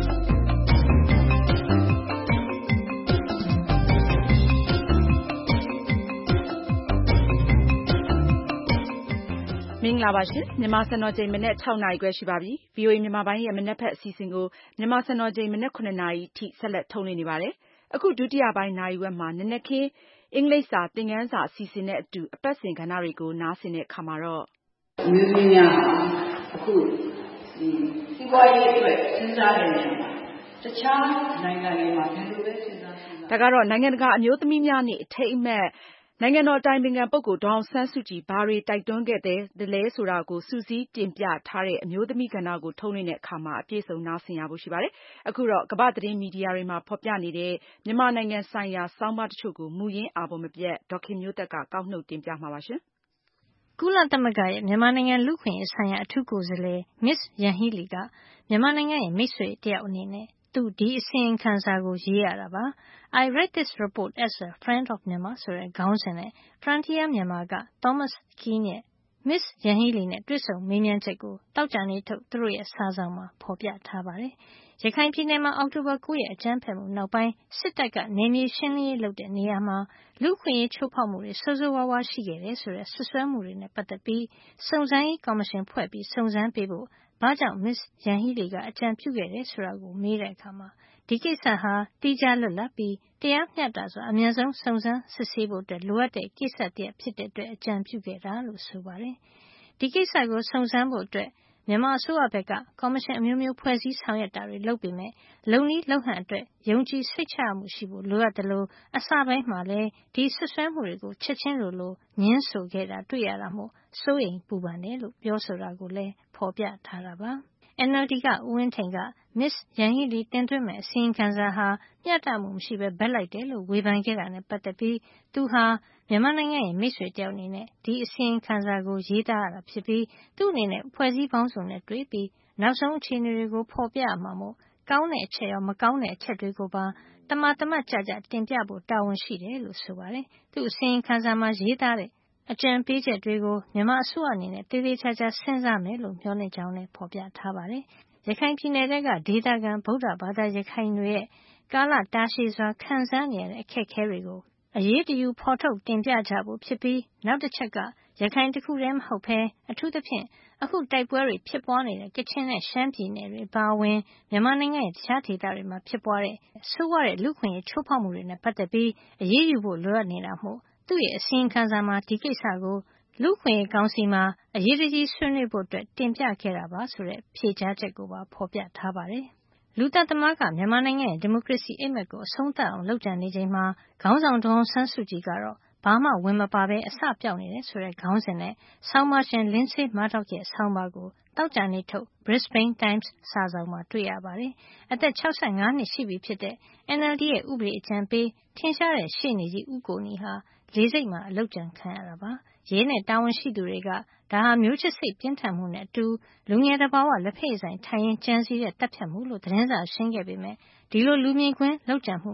မင်္ဂလာပါရှင်မြန်မာစံတော်ချိန်မနက်၆နာရီခွဲရှိပါပြီ။ ဗွီအိုအေမြန်မာပိုင်းရဲ့မနက်ဖက်အစီအစဉ်ကိုမြန်မာစံတော်ချိန်မနက်၇နာရီထိဆက်လက်ထုတ်လွှင့်နေပါတယ်။အခုဒုတိယပိုင်းနာရီဝက်မှာနနက်ခင်းအင်္ဂလိပ်စာသင်ခန်းစာအစီအစဉ်နဲ့အတူအပတ်စဉ်ကဏ္ဍတွေကိုနားဆင်တဲ့အခါမှာတော့အမျိုးသမီးများအခုဒီစီးပွားရေးအတွက်စဉ်းစားတဲ့နေရာမှာတခြားနိုင်ငံတွေမှာဘယ်လိုပဲစဉ်းစား။ဒါကတော့နိုင်ငံတကာအမျိုးသမီးများနေ့အထိမ်းအမှတ်နိုင်ငံတော်အတိုင်ပင်ခံပုဂ္ဂိုလ်ဒေါ်အောင်ဆန်းစုကြည်ဘာတွေတိုက်တွန်းခဲ့သလဲဆိုတာကိုစုစည်းတင်ပြထားတဲ့အမျိုးသမီးကဏ္ဍကိုထုတ်လွှင့်တဲ့အခါမှာအပြည့်စုံနားဆင်ရဖို့ရှိပါတယ်။အခုတော့ကမ္ဘာ့သတင်းမီဒီယာတွေမှာဖော်ပြနေတဲ့မြန်မာနိုင်ငံဆိုင်ရာဆောင်းပါးတချို့ကိုမူရင်းအာဘော်မပြတ်ဒေါ်ခင်မျိုးသက်ကကောက်နှုတ်တင်ပြမှာပါရှင်။ကုလသမဂ္ဂရဲ့မြန်မာနိုင်ငံလူ့အခွင့်အရေးဆိုင်ရာအထူးကိုယ်စားလှယ် Miss Yanghee Lee ကမြန်မာနိုင်ငံရဲ့မိတ်ဆွေတယောက်အနေနဲ့သူဒီအစီရင်ခံစာကိုရေးရတာပါ။ I read this report as a friend of Myanmar ဆိုတဲ့ခေါင်းစဉ်နဲ့ Frontier Myanmar က Thomas Kean ရဲ့ Miss Yanghee Lee နဲ့တွေ့ဆုံမေးမြန်းချက်ကိုသောကြာနေ့ထုတ်သူတို့ရဲ့စာစောင်မှာဖော်ပြထားပါတယ်။ရခိုင်ပြည်နယ်မှာအောက်တိုဘာ၉ရက်အကြမ်းဖက်မှုနောက်ပိုင်းစစ်တပ်ကနယ်မြေရှင်းလင်းရေးလုပ်တဲ့နေရာမှာလူ့အခွင့်အရေးချိုးဖောက်မှုတွေဆိုးဆိုးဝါးဝါးရှိခဲ့တယ်ဆိုတဲ့ဆွဆွဲမှုတွေနဲ့ပတ်သက်ပြီးစုံစမ်းရေးကော်မရှင်ဖွဲ့ပြီးစုံစမ်းပေးဖို့ဘာကြောင့် Miss Yanghee Lee ကအကြံပြုခဲ့တယ်ဆိုတာကိုမေးတဲ့အခါမှာဒီကိစ္စဟာတိကျလွတ်လပ်ပြီးတရားမျှတစွာအမြန်ဆုံးစုံစမ်းစစ်ဆေးဖို့အတွက်လိုအပ်တဲ့ကိစ္စတည်းဖြစ်တဲ့အတွက်အကြံပြုခဲ့တာလို့ဆိုပါတယ်။ဒီကိစ္စကိုစုံစမ်းဖို့အတွက်မြန်မာအစိုးရဘက်ကကော်မရှင်အမျိုးမျိုးဖွဲ့စည်းဆောင်ရွက်တာတွေလုပ်ပေမဲ့လုံနည်းလုံဟန်အတွက်ယုံကြည်စိတ်ချရမှုရှိဖို့လိုအပ်တယ်လို့အစပိုင်းမှာလည်းဒီဆွဆွဲမှုတွေကိုချက်ချင်းလိုလိုညှင်းဆိုခဲ့တာတွေ့ရတာမို့စိုးရိမ်ပူပန်တယ်လို့ပြောဆိုတာကိုလည်းဖော်ပြထားတာပါ။ N L D ကဦးဝင်းထိန်က Miss Yanghee Lee တင်သွင်းမဲ့အစီရင်ခံစာဟာမျှတမှုမရှိဘဲဘက်လိုက်တယ်လို့ဝေဖန်ခဲ့တာနဲ့ပတ်သက်ပြီးသူဟာမြန်မာနိုင်ငံရဲ့မိတ်ဆွေတယောက်အနေနဲ့ဒီအစီရင်ခံစာကိုရေးသားရတာဖြစ်ပြီးသူ့အနေနဲ့ဖွဲ့စည်းပေါင်းစုံနဲ့တွေ့ပြီးနောက်ဆုံးအခြေအနေတွေကိုဖော်ပြရမှာမို့ကောင်းတဲ့အချက်ရောမကောင်းတဲ့အချက်တွေကိုပါတမတမတ်ကြကြတင်ပြဖို့တာဝန်ရှိတယ်လို့ဆိုပါတယ်။သူ့အစီရင်ခံစာမှာရေးသားတဲ့အကြံပေးချက်တွေကိုမြန်မာအစိုးရအနေနဲ့သေသေးချာချာစဉ်းစားမယ်လို့မျှော်လင့်ကြောင်းလည်းဖော်ပြထားပါတယ်။ရခိုင်ပြည်နယ်ကဒေသခံဗုဒ္ဓဘာသာရခိုင်တွေရဲ့ကာလတာရှည်စွာခံစားနေရတဲ့အခက်အခဲတွေကိုအရေးတယူဖော်ထုတ်တင်ပြကြဖို့ဖြစ်ပြီးနောက်တစ်ချက်ကရခိုင်တခုတည်းမဟုတ်ဘဲအထူးသဖြင့်အခုတိုက်ပွဲတွေဖြစ်ပွားနေတဲ့ကချင်နဲ့ရှမ်းပြည်နယ်တွေပါဝင်မြန်မာနိုင်ငံရဲ့တခြားဒေသတွေမှာဖြစ်ပွားတဲ့ဆိုးဝါးတဲ့လူ့အခွင့်အရေးချိုးဖောက်မှုတွေနဲ့ပတ်သက်ပြီးအရေးယူဖို့လိုအပ်နေတာမို့သူ့ရဲ့အစီရင်ခံစာမှာဒီကိစ္စကိုလူ့အခွင့်အရေးကောင်စီမှာအရေးတကြီးဆွေးနွေးဖို့အတွက်တင်ပြခဲ့တာပါဆိုတဲ့ဖြေကြားချက်ကိုပါဖော်ပြထားပါတယ်။လူသက်သမားကမြန်မာနိုင်ငံရဲ့ဒီမိုကရေစီအိပ်မက်ကိုအဆုံးသတ်အောင်လုပ်ကြံနေချိန်မှာခေါင်းဆောင်ဒေါ်အောင်ဆန်းစုကြည်ကတော့ဘာမှဝင်မပါဘဲအစပြောက်နေတယ်ဆိုတဲ့ခေါင်းစဉ်နဲ့ဆောင်းပါးရှင် Lindsay Murdoch ရဲ့ဆောင်းပါးကိုသောကြာနေ့ထုတ် Brisbane Times စာစောင်မှာတွေ့ရပါတယ်။အသက်၆၅နှစ်ရှိပြီဖြစ်တဲ့ N L D ရဲ့ဥပဒေအကြံပေးထင်ရှားတဲ့ရှေ့နေကြီးဦးကိုနီဟာလေဆိပ်မှာအလုပ်ကြံခံရတာပါ။ရဲနဲ့တာဝန်ရှိသူတွေကဒါဟာမျိုးချစ်စိတ်ပြင်းထန်မှုနဲ့အတူလူငယ်တဘာဝလက်ဖက်ဆိုင်ထိုင်ရင်ကြံစည်တဲ့တပ်ဖြတ်မှုလို့သတင်းစာရှင်းခဲ့ပေမဲ့ဒီလိုလူမြင်ကွင်းလောက်ကြံမှုမှာ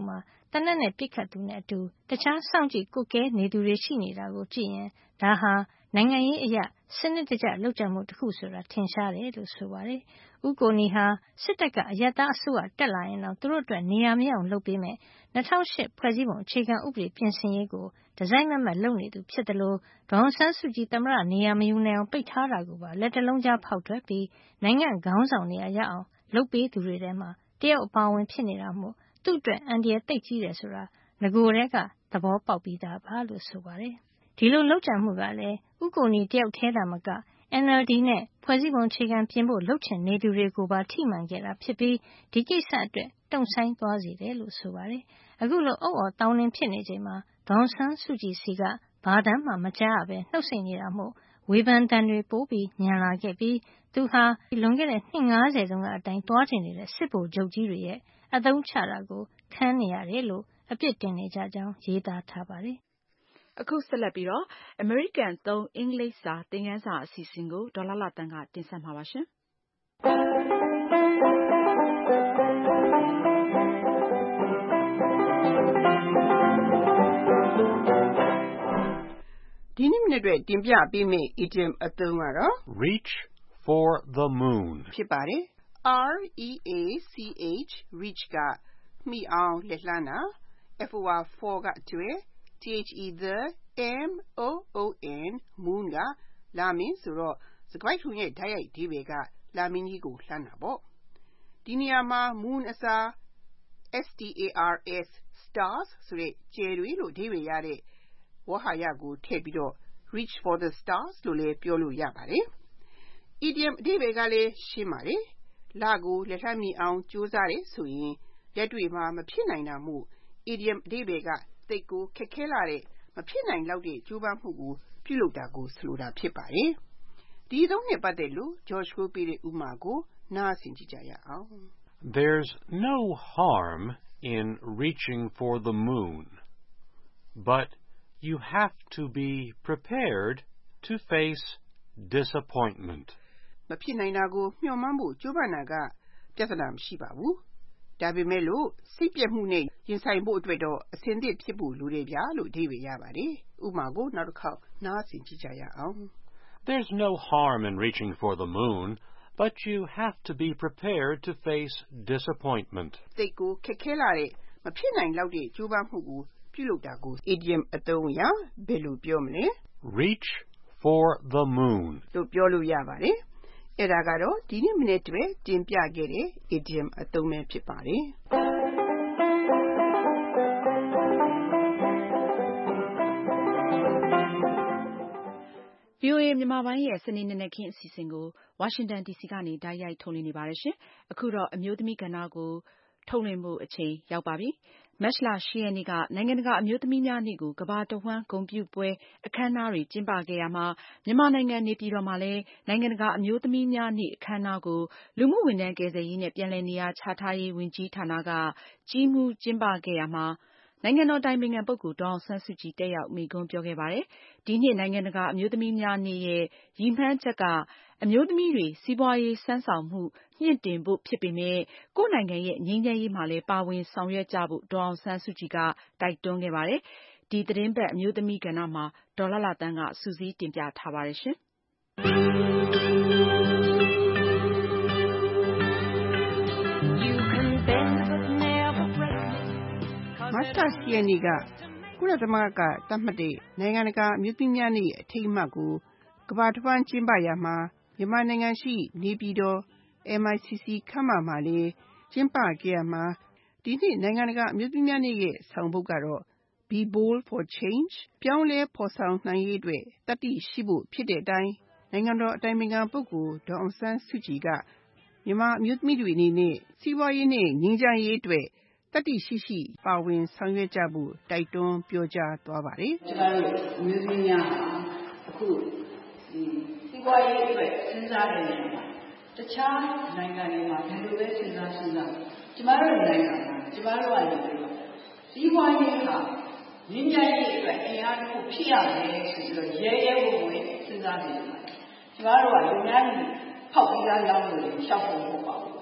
တနက်နဲ့ပြစ်ခတ်သူနဲ့အတူတခြားစောင့်ကြည့်ကုတ်ကဲနေသူတွေရှိနေတာကိုကြည့်ရင်ဒါဟာနိုင်ငံရေးအရာစနစ်တကျလုပ်ကြမှုတစ်ခုဆိုတာထင်ရှားတယ်လို့ဆိုပါတယ်။ဦးကိုနီဟာစစ်တပ်ကအယက်သားအစိုးရတက်လာရင်တော့သူတို့အတွက်နေရာမရအောင်လုပ်ပေးမယ်၂၀၀၈ဖွဲ့စည်းပုံအခြေခံဥပဒေပြင်ဆင်ရေးကိုဒီဇိုင်းမမတ်လုပ်နေသူဖြစ်တယ်လို့ဒေါ်အောင်ဆန်းစုကြည်သမ္မတနေရာမယူနိုင်အောင်ပိတ်ထားတာကိုပါလက်တလုံးကြားဖောက်ထွက်ပြီးနိုင်ငံခေါင်းဆောင်နေရာရအောင်လုပ်ပေးသူတွေထဲမှာတယောက်အပါဝင်ဖြစ်နေတာမို့သူ့အတွက်အန္တရာယ်သိပ်ကြီးတယ်ဆိုတာငကိုယ်တည်းကသဘောပေါက်ပြီးသားပါလို့ဆိုပါတယ်။ဒီလိုလုပ်ကြံမှုကလည်းဥကိုနီတယောက်ထဲသာမက N L D နဲ့ဖွဲ့စည်းပုံအခြေခံပြင်ဖို့လှုပ်ချင်နေသူတွေကိုပါထိမှန်ခဲ့တာဖြစ်ပြီးဒီကိစ္စအတွက်တုံ့ဆိုင်းသွားစေတယ်လို့ဆိုပါတယ်။အခုလိုအုပ်အော်တောင်းနှင်းဖြစ်နေချိန်မှာဒေါန်ဆန်းစုကြည်စီကဘာတမ်းမှမကြားရပဲနှုတ်ဆက်နေတာမို့ဝေဖန်တန်တွေပိုးပြီးညံလာခဲ့ပြီးသူဟာလွန်ခဲ့တဲ့နှစ်၅၀တုန်းကအတိုင်းတွားချင်နေတဲ့စစ်ဗိုလ်ချုပ်ကြီးတွေရဲ့အသုံးချတာကိုခံနေရတယ်လို့အပြစ်တင်နေကြကြောင်းရေးသားထားပါတယ်။အခုဆက်လက်ပြီးတော့ American သုံးအင်္ဂလိပ်စာသင်ခန်းစာအစီအစဉ်ကိုဒေါ်လာလာတန်းကတင်ဆက်မှာပါရှင်။ဒီနေ့မနေ့အတွက်တင်ပြပေးမယ့် idiom အသုံးကတော့ reach for the moon ဖြစ်ပါတယ်။ R E A C H reach ကမှီအောင်လက်လှမ်းတာ F O R for ကကျွဲ T H E the M O O N moon ကလာမင်းဆိုတော့စကားထုံရဲ့ဓာတ်ရိုက်ဒီဘေကလာမင်းကြီးကိုလှမ်းတာပေါ့ဒီနေရာမှာ moon အစား S T A R S stars ဆိုတဲ့ကျယ်တွေလို့ဒီဘေရတဲ့ဝဟာရကိုထည့်ပြီးတော့ reach for the stars လို့လည်းပြောလို့ရပါတယ်။ idiom အဓိပ္ပာယ်ကလည်းရှင်းပါတယ်။လကိုလက်လှမ်းမီအောင်ကြိုးစားတယ်ဆိုရင်လက်တွေ့မှာမဖြစ်နိုင်တာမို့ idiom အဓိပ္ပာယ်ကသိပ်ကိုခက်ခဲလာတဲ့မဖြစ်နိုင်လောက်တဲ့ကြိုးပမ်းမှုကိုပြုလုပ်တာကိုဆိုလိုတာဖြစ်ပါတယ်။ဒီအသုံးနဲ့ပတ်သက်လို့ George ကိုပေးတဲ့ဥပမာကိုနားဆင်ကြည့်ကြရအောင်။ There's no harm in reaching for the moon, but you have to be prepared to face disappointment. မဖြစ်နိုင်တာကိုမျှော်မှန်းဖို့ကြိုးပမ်းတာကပြဿနာမရှိပါဘူး။ဒါပေမဲ့လို့စိတ်ပြတ်မှုနဲ့ရင်ဆိုင်ဖို့အတွက်တော့အဆင်သင့်ဖြစ်ဖို့လိုတယ်ဗျာလို့အဓိပ္ပာယ်ရပါတယ်။ဥပမာကိုနောက်တစ်ခေါက်နားဆင်ကြည့်ကြရအောင်။ There's no harm in reaching for the moon, but you have to be prepared to face disappointment. သိပ်ကိုခက်ခဲလာတဲ့မဖြစ်နိုင်လောက်တဲ့ကြိုးပမ်းမှုကိုပြုလုပ်တာကို idiom အသုံးအရဘယ်လိုပြောမလဲ Reach for the moon လို့ပြောလို့ရပါတယ်။အဲ့ဒါကတော့ဒီနေ့မနေ့တည်းတင်ပြခဲ့တဲ့ idiom အသုံးပဲဖြစ်ပါတယ်။ V O A မြန်မာပိုင်းရဲ့စနေနေ့နေ့ခင်းအစီအစဉ်ကို Washington D C ကနေတိုက်ရိုက်ထုတ်လွှင့်နေပါတယ်ရှင်။အခုတော့အမျိုးသမီးကဏ္ဍကိုထုတ်လွှင့်မှုအချိန်ရောက်ပါပြီ။မတ်လ၈ရက်နေ့ကနိုင်ငံတကာအမျိုးသမီးများနေ့ကိုကမ္ဘာတဝှမ်းဂုဏ်ပြုပွဲအခမ်းအနားတွေကျင်းပခဲ့ရမှာမြန်မာနိုင်ငံနေပြည်တော်မှာလည်းနိုင်ငံတကာအမျိုးသမီးများနေ့အခမ်းအနားကိုလူမှုဝန်ထမ်းကယ်ဆယ်ရေးနဲ့ပြန်လည်နေရာချထားရေးဝန်ကြီးဌာနကကြီးမှူးကျင်းပခဲ့ရမှာနိုင်ငံတော်တိုင်ပင်ခံပုဂ္ဂိုလ်ဒေါ်အောင်ဆန်းစုကြည်တက်ရောက်မိန့်ခွန်းပြောခဲ့ပါတယ်။ဒီနှစ်နိုင်ငံတကာအမျိုးသမီးများနေ့ရဲ့ရည်မှန်းချက်ကအမျိုးသမီးတွေစီးပွားရေးစွမ်းဆောင်မှုမြင့်တင်ဖို့ဖြစ်ပေမဲ့ကိုယ့်နိုင်ငံရဲ့ငြိမ်းချမ်းရေးမှာလည်းပါဝင်ဆောင်ရွက်ကြဖို့ဒေါ်အောင်ဆန်းစုကြည်ကတိုက်တွန်းခဲ့ပါတယ်။ဒီသတင်းပတ်အမျိုးသမီးကဏ္ဍမှာဒေါ်လှလှသန်းကစုစည်းတင်ပြထားပါတယ်ရှင်။မတ်လ၈ရက်နေ့ကကုလသမဂ္ဂကသတ်မှတ်တဲ့နိုင်ငံတကာအမျိုးသမီးများနေ့အထိမ်းအမှတ်ကိုကမ္ဘာတစ်ဝှမ်းကျင်းပရာမှာမြန်မာနိုင်ငံရှိနေပြည်တော် M I C C ခန်းမမှာလည်းကျင်းပခဲ့ရမှာဒီနှစ်နိုင်ငံတကာအမျိုးသမီးများနေ့ရဲ့ဆောင်ပုဒ်ကတော့ Be bold for change ပြောင်းလဲဖော်ဆောင်နိုင်ရေးအတွက်တတ္တိရှိဖို့ဖြစ်တဲ့အတိုင်းနိုင်ငံတော်အတိုင်ပင်ခံပုဂ္ဂိုလ်ဒေါ်အောင်ဆန်းစုကြည်ကမြန်မာအမျိုးသမီးတွေအနေနဲ့စီးပွားရေးနဲ့ငြိမ်းချမ်းရေးအတွက်တတ္တိရှိရှိပါဝင်ဆောင်ရွက်ကြဖို့တိုက်တွန်းပြောကြားသွားပါတယ်။ကျမတို့အမျိုးသမီးများအခုဒီစီးပွားရေးအတွက်စဉ်းစားတဲ့နေရာမှာတခြားနိုင်ငံတွေမှာဘယ်လိုပဲစဉ်းစားစဉ်းစားကျမတို့နိုင်ငံမှာကျမတို့ကနေပြီးတော့စီးပွားရေးဟာငြိမ်းချမ်းရေးအတွက်အင်အားတစ်ခုဖြစ်ရမယ်ဆိုပြီးတော့ရဲရဲဝံ့ဝံ့စဉ်းစားနေတယ်။ကျမတို့ကလူများကြီးဖောက်ပြီးသားရောက်လို့ရှောက်ဖို့မဟုတ်ပါဘူး။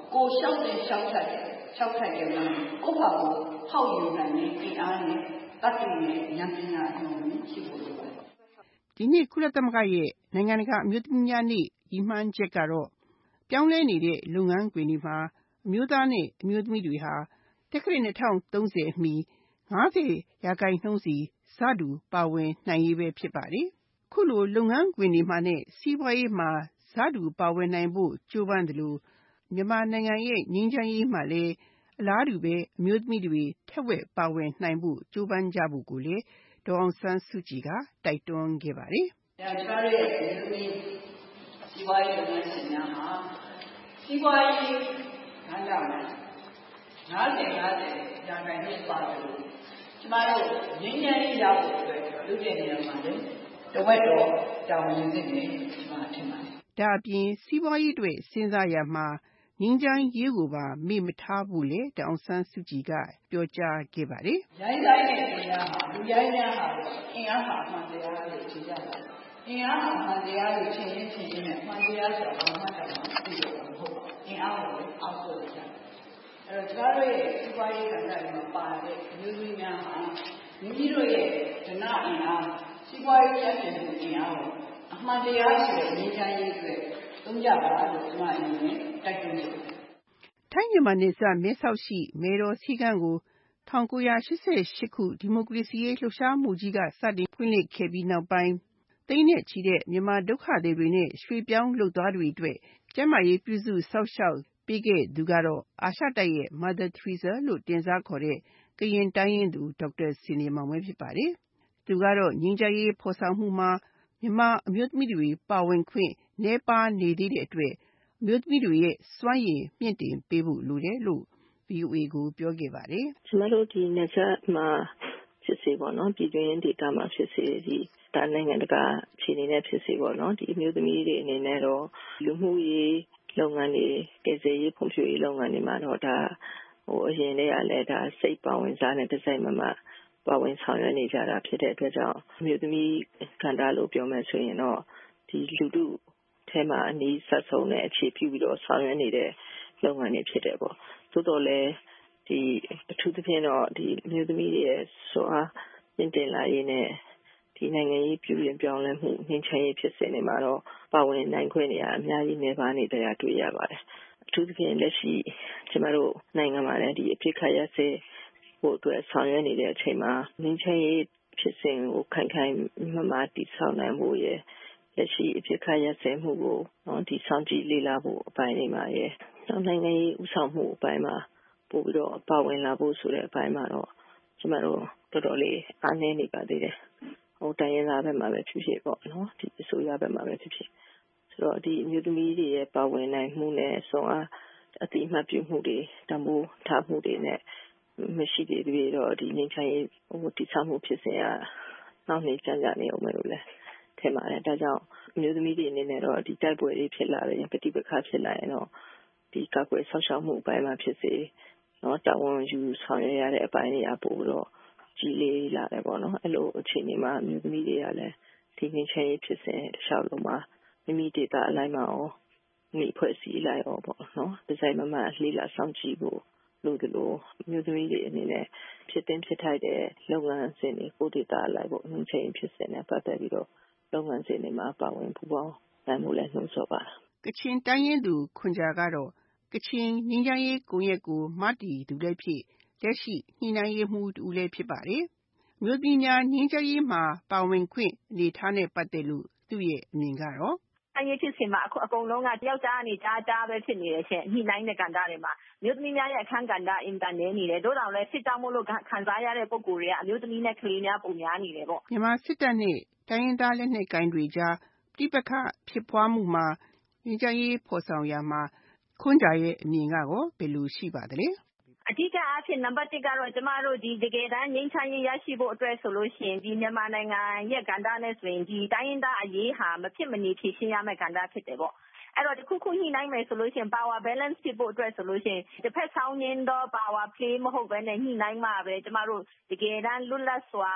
ကိုလျှောက်တဲ့လျှောက်ထက်လျှောက်ထက်ကြမှာကိုယ့်ဘာကိုဖောက်ယူနိုင်တဲ့အင်အားနဲ့တတ်သိနဲ့ဉာဏ်ပညာအမှုရှိဖို့လိုပါတယ်ဒီနေ့ကုလသမဂ္ဂရဲ့နိုင်ငံတကာအမျိုးသမီးများနေ့ရည်မှန်းချက်ကတော့ပြောင်းလဲနေတဲ့လုပ်ငန်းခွင်တွေမှာအမျိုးသားနဲ့အမျိုးသမီးတွေဟာတက္ကရာ၂၀၃၀အမီ၅၀ရာခိုင်နှုန်းစီစတူပါဝင်နိုင်ရေးပဲဖြစ်ပါတယ်။ခုလိုလုပ်ငန်းခွင်တွေမှာနဲ့စီးပွားရေးမှာစတူပါဝင်နိုင်ဖို့ကြိုးပမ်းတယ်လို့မြန်မာနိုင်ငံရဲ့ငြိမ်းချမ်းရေးမှာလည်းအလားတူပဲအမျိုးသမီးတွေထက်ဝက်ပါဝင်နိုင်ဖို့ကြိုးပမ်းကြဖို့ကိုလည်းဒေါ်အောင်ဆန်းစုကြည်ကတိုက်တွန်းခဲ့ပါတယ်။ဒါချားရဲ့အမျိုးသမီးစီးပွားရေးလုပ်ငန်းရှင်များဟာစီးပွားရေးကဏ္ဍမှာ၅၀ ၅၀ရာခိုင်နှုန်းပါတယ်လို့ကျမတို့ငြိမ်းချမ်းရေးရဖို့အတွက်လုပ်တဲ့နေရာမှာလည်းတဝက်တော့တာဝန်ယူနေတယ်ကျမထင်ပါတယ်။ဒါအပြင်စီးပွားရေးအတွက်စဉ်းစားရမှာငြိမ်းချမ်းရေးကိုပါမေ့မထားဘူးလေဒေါ်အောင်ဆန်းစုကြည်ကပြောကြားခဲ့ပါတယ်။ရိုင်းတိုင်းနဲ့အင်အားဟာလူရိုင်းများဟာအင်အားဟာအမှန်တရားလို့ထင်ကြတယ်။အင်အားဟာအမှန်တရားလို့ထင်ရင်ထင်ရင်နဲ့အမှန်တရားဆိုတာဘာမှတောင်မရှိတော့ဘူးဟုတ်ပါဘူး။အင်အားကိုအောက်ဆိုကြတယ်။အဲတော့ကျမတို့ရဲ့စီးပွားရေးကဏ္ဍမှာပါတဲ့အမျိုးသမီးများဟာမိမိတို့ရဲ့ဓနအင်အားစီးပွားရေးကျန်းမာမှုအင်အားကိုအမှန်တရားဆိုတဲ့ငြိမ်းချမ်းရေးအတွက်သုံးကြပါလို့ကျမအနေနဲ့တိုက်တွန်းချင်ပါတယ်။ထိုင်းမြန်မာနယ်စပ်မဲဆောက်ရှိမဲတော်စည်းကမ်းကို၁၉၈၈ခုဒီမိုကရေစီရေးလှုပ်ရှားမှုကြီးကစတင်ဖွင့်လှစ်ခဲ့ပြီးနောက်ပိုင်းသိန်းနဲ့ချီတဲ့မြန်မာဒုက္ခသည်တွေနဲ့ရွှေ့ပြောင်းလုပ်သားတွေအတွက်ကျန်းမာရေးပြုစုစောင့်ရှောက်ပေးခဲ့သူကတော့အာရှတိုက်ရဲ့ Mother Teresa လို့တင်စားခေါ်တဲ့ကရင်တိုင်းရင်းသူဒေါက်တာစင်နီမောင်ပဲဖြစ်ပါတယ်။သူကတော့ငြိမ်းချမ်းရေးဖော်ဆောင်မှုမှာမြန်မာအမျိုးသမီးတွေပါဝင်ခွင့်နည်းပါးနေသေးတဲ့အတွက်အမျိုးသမီးတွေရဲ့စွမ်းရည်မြင့်တင်ပေးဖို့လိုတယ်လို့ ဗွီအိုအေ ကိုပြောခဲ့ပါတယ်။ကျမတို့ဒီနယ်စပ်မှာဖြစ်စေပေါ့နော်ပြည်တွင်းဒေသမှာဖြစ်စေဒီဒါနိုင်ငံတကာအခြေအနေနဲ့ဖြစ်စေပေါ့နော်ဒီအမျိုးသမီးတွေအနေနဲ့တော့လူမှုရေးလုပ်ငန်းတွေကယ်ဆယ်ရေးဖွံ့ဖြိုးရေးလုပ်ငန်းတွေမှာတော့ဒါဟိုအရင်တည်းကလည်းဒါစိတ်ပါဝင်စားနဲ့တစ်စိုက်မမပါဝင်ဆောင်ရွက်နေကြတာဖြစ်တဲ့အတွက်ကြောင့်အမျိုးသမီးကဏ္ဍလို့ပြောမယ်ဆိုရင်တော့ဒီလူထုထဲမှာအနည်းဆက်ဆုံးနဲ့အခြေပြုပြီးတော့ဆောင်ရွက်နေတဲ့လုပ်ငန်းတွေဖြစ်တယ်ပေါ့သို့တော်လည်းဒီအထူးသဖြင့်တော့ဒီအမျိုးသမီးတွေရဲ့ဆိုအားမြင့်တင်လာရေးနဲ့ဒီနိုင်ငံရေးပြုပြင်ပြောင်းလဲမှုငြိမ်းချမ်းရေးဖြစ်စဉ်တွေမှာတော့ပါဝင်နိုင်ခွင့်တွေအများကြီးနေပါနေတဲ့တွေ့ရပါတယ်အထူးသဖြင့်လက်ရှိကျမတို့နိုင်ငံမှာလည်းဒီအဖြစ်ခရရစေဖို့အတွက်ဆောင်ရွက်နေတဲ့အချိန်မှာငြိမ်းချမ်းရေးဖြစ်စဉ်ကိုခိုင်ခိုင်မာမာတည်ဆောက်နိုင်ဖို့ရယ်လက်ရှိအဖြစ်ခရရမှုကိုနော်ဒီဆောင်ကြည့်လေ့လာဖို့အပိုင်းတွေမှာရယ်နောက်နိုင်ငံရေးဥဆောင်မှုအပိုင်းမှာပို့ပြီးတော့ပါဝင်လာဖို့ဆိုတဲ့အပိုင်းမှာတော့ကျမတို့တော်တော်လေးအားနည်းနေပါသေးတယ်ဟိုတိုင်းရင်းသားဘက်မှာပဲဖြစ်ဖြစ်ပေါ့နော်ဒီအစိုးရဘက်မှာပဲဖြစ်ဖြစ်ဆိုတော့ဒီအမျိုးသမီးတွေရဲ့ပါဝင်နိုင်မှုနဲ့ဆုံးအားအတိအမှတ်ပြုမှုတွေတမိုးထားမှုတွေနဲ့မရှိသေးသေးတော့ဒီငြိမ်းချမ်းရေးဟိုတည်ဆောက်မှုဖြစ်စဉ်ကနောက်နေကြကြနေအောင်လို့လဲထင်ပါတယ်ဒါကြောင့်အမျိုးသမီးတွေအနေနဲ့တော့ဒီတိုက်ပွဲတွေဖြစ်လာရင်ပဋိပက္ခဖြစ်လာရင်တော့ဒီကာကွယ်ဆောက်ရှောက်မှုအပိုင်းမှာဖြစ်စေနော်တာဝန်ယူဆောင်ရွက်ရတဲ့အပိုင်းတွေအပို့တော့ကြီးလေးလာတယ်ပေါ့နော်အဲ့လိုအချိန်တွေမှာအမျိုးသမီးတွေကလည်းဒီငြိမ်းချမ်းရေးဖြစ်စဉ်တစ်လျှောက်လုံးမှာမိမိဒေတာအလိုက်မှာရောမိဖွဲ့စည်းလိုက်ရောပေါ့နော်ဒီဇိုင်းမမလေးလာဆောင်ကြည့်ဖို့လို့ဒီလိုမျိုးသမီးတွေအနေနဲ့ဖြစ်တင်ဖြစ်ထိုက်တဲ့လုပ်ငန်းစဉ်တွေကိုဒေတာအလိုက်ပေါ့ငြိမ်းချမ်းရေးဖြစ်စဉ်နဲ့ပတ်သက်ပြီးတော့လုပ်ငန်းစဉ်တွေမှာပါဝင်ပူးပေါင်းနိုင်မှုလည်းနှိုးဆော်ပါကချင်တိုင်းရင်းသူခွန်ကြာကတော့ကချင်ငြိမ်းချမ်းရေးကိုရက်ကိုမတည်သူလည်းဖြစ်လက်ရှိညှိနှိုင်းရေးမှူးတူလည်းဖြစ်ပါတယ်။မြို့ပြည်များငြိမ်းချမ်းရေးမှာပါဝင်ခွင့်အနေထားနဲ့ပတ်သက်လို့သူ့ရဲ့အမြင်ကတော့အရေးဖြစ်စဉ်မှာအခုအကုန်လုံးကတယောက်ကြားနေကြားကြားပဲဖြစ်နေတယ်ရှင်ညှိနှိုင်းတဲ့ကဏ္ဍတွေမှာမြို့သမီးများရဲ့အခန်းကဏ္ဍအင်တန်နေနေတယ်တို့တောင်လည်းစစ်ကြောင်းမို့လို့ခံစားရတဲ့ပုံကိုယ်တွေကအမျိုးသမီးနဲ့ကလေးများပုံများနေတယ်ပေါ့မြန်မာစစ်တပ်နဲ့တိုင်းရင်းသားလက်နက်ကိုင်တွေကြားပြိပခဖြစ်ပွားမှုမှာငြိမ်းချမ်းရေးဖော်ဆောင်ရမှာခွန်ကြာရဲ့အမြင်ကရောဘယ်လိုရှိပါသလဲအဓိကအားဖြင့်နံပါတ်တစ်ကတော့ကျမတို့ဒီတကယ်တမ်းငြိမ်းချမ်းရေးရရှိဖို့အတွက်ဆိုလို့ရှိရင်ဒီမြန်မာနိုင်ငံရဲ့ကဏ္ဍနဲ့ဆိုရင်ဒီတိုင်းရင်းသားအရေးဟာမဖြစ်မနေဖြေရှင်းရမယ့်ကဏ္ဍဖြစ်တယ်ပေါ့အဲ့တော့တခုခုညှိနှိုင်းမယ်ဆိုလို့ရှိရင် power balance ဖြစ်ဖို့အတွက်ဆိုလို့ရှိရင်တစ်ဖက်ဆောင်းရင်းတော့ power play မဟုတ်ဘဲနဲ့ညှိနှိုင်းမှပဲကျမတို့တကယ်တမ်းလွတ်လပ်စွာ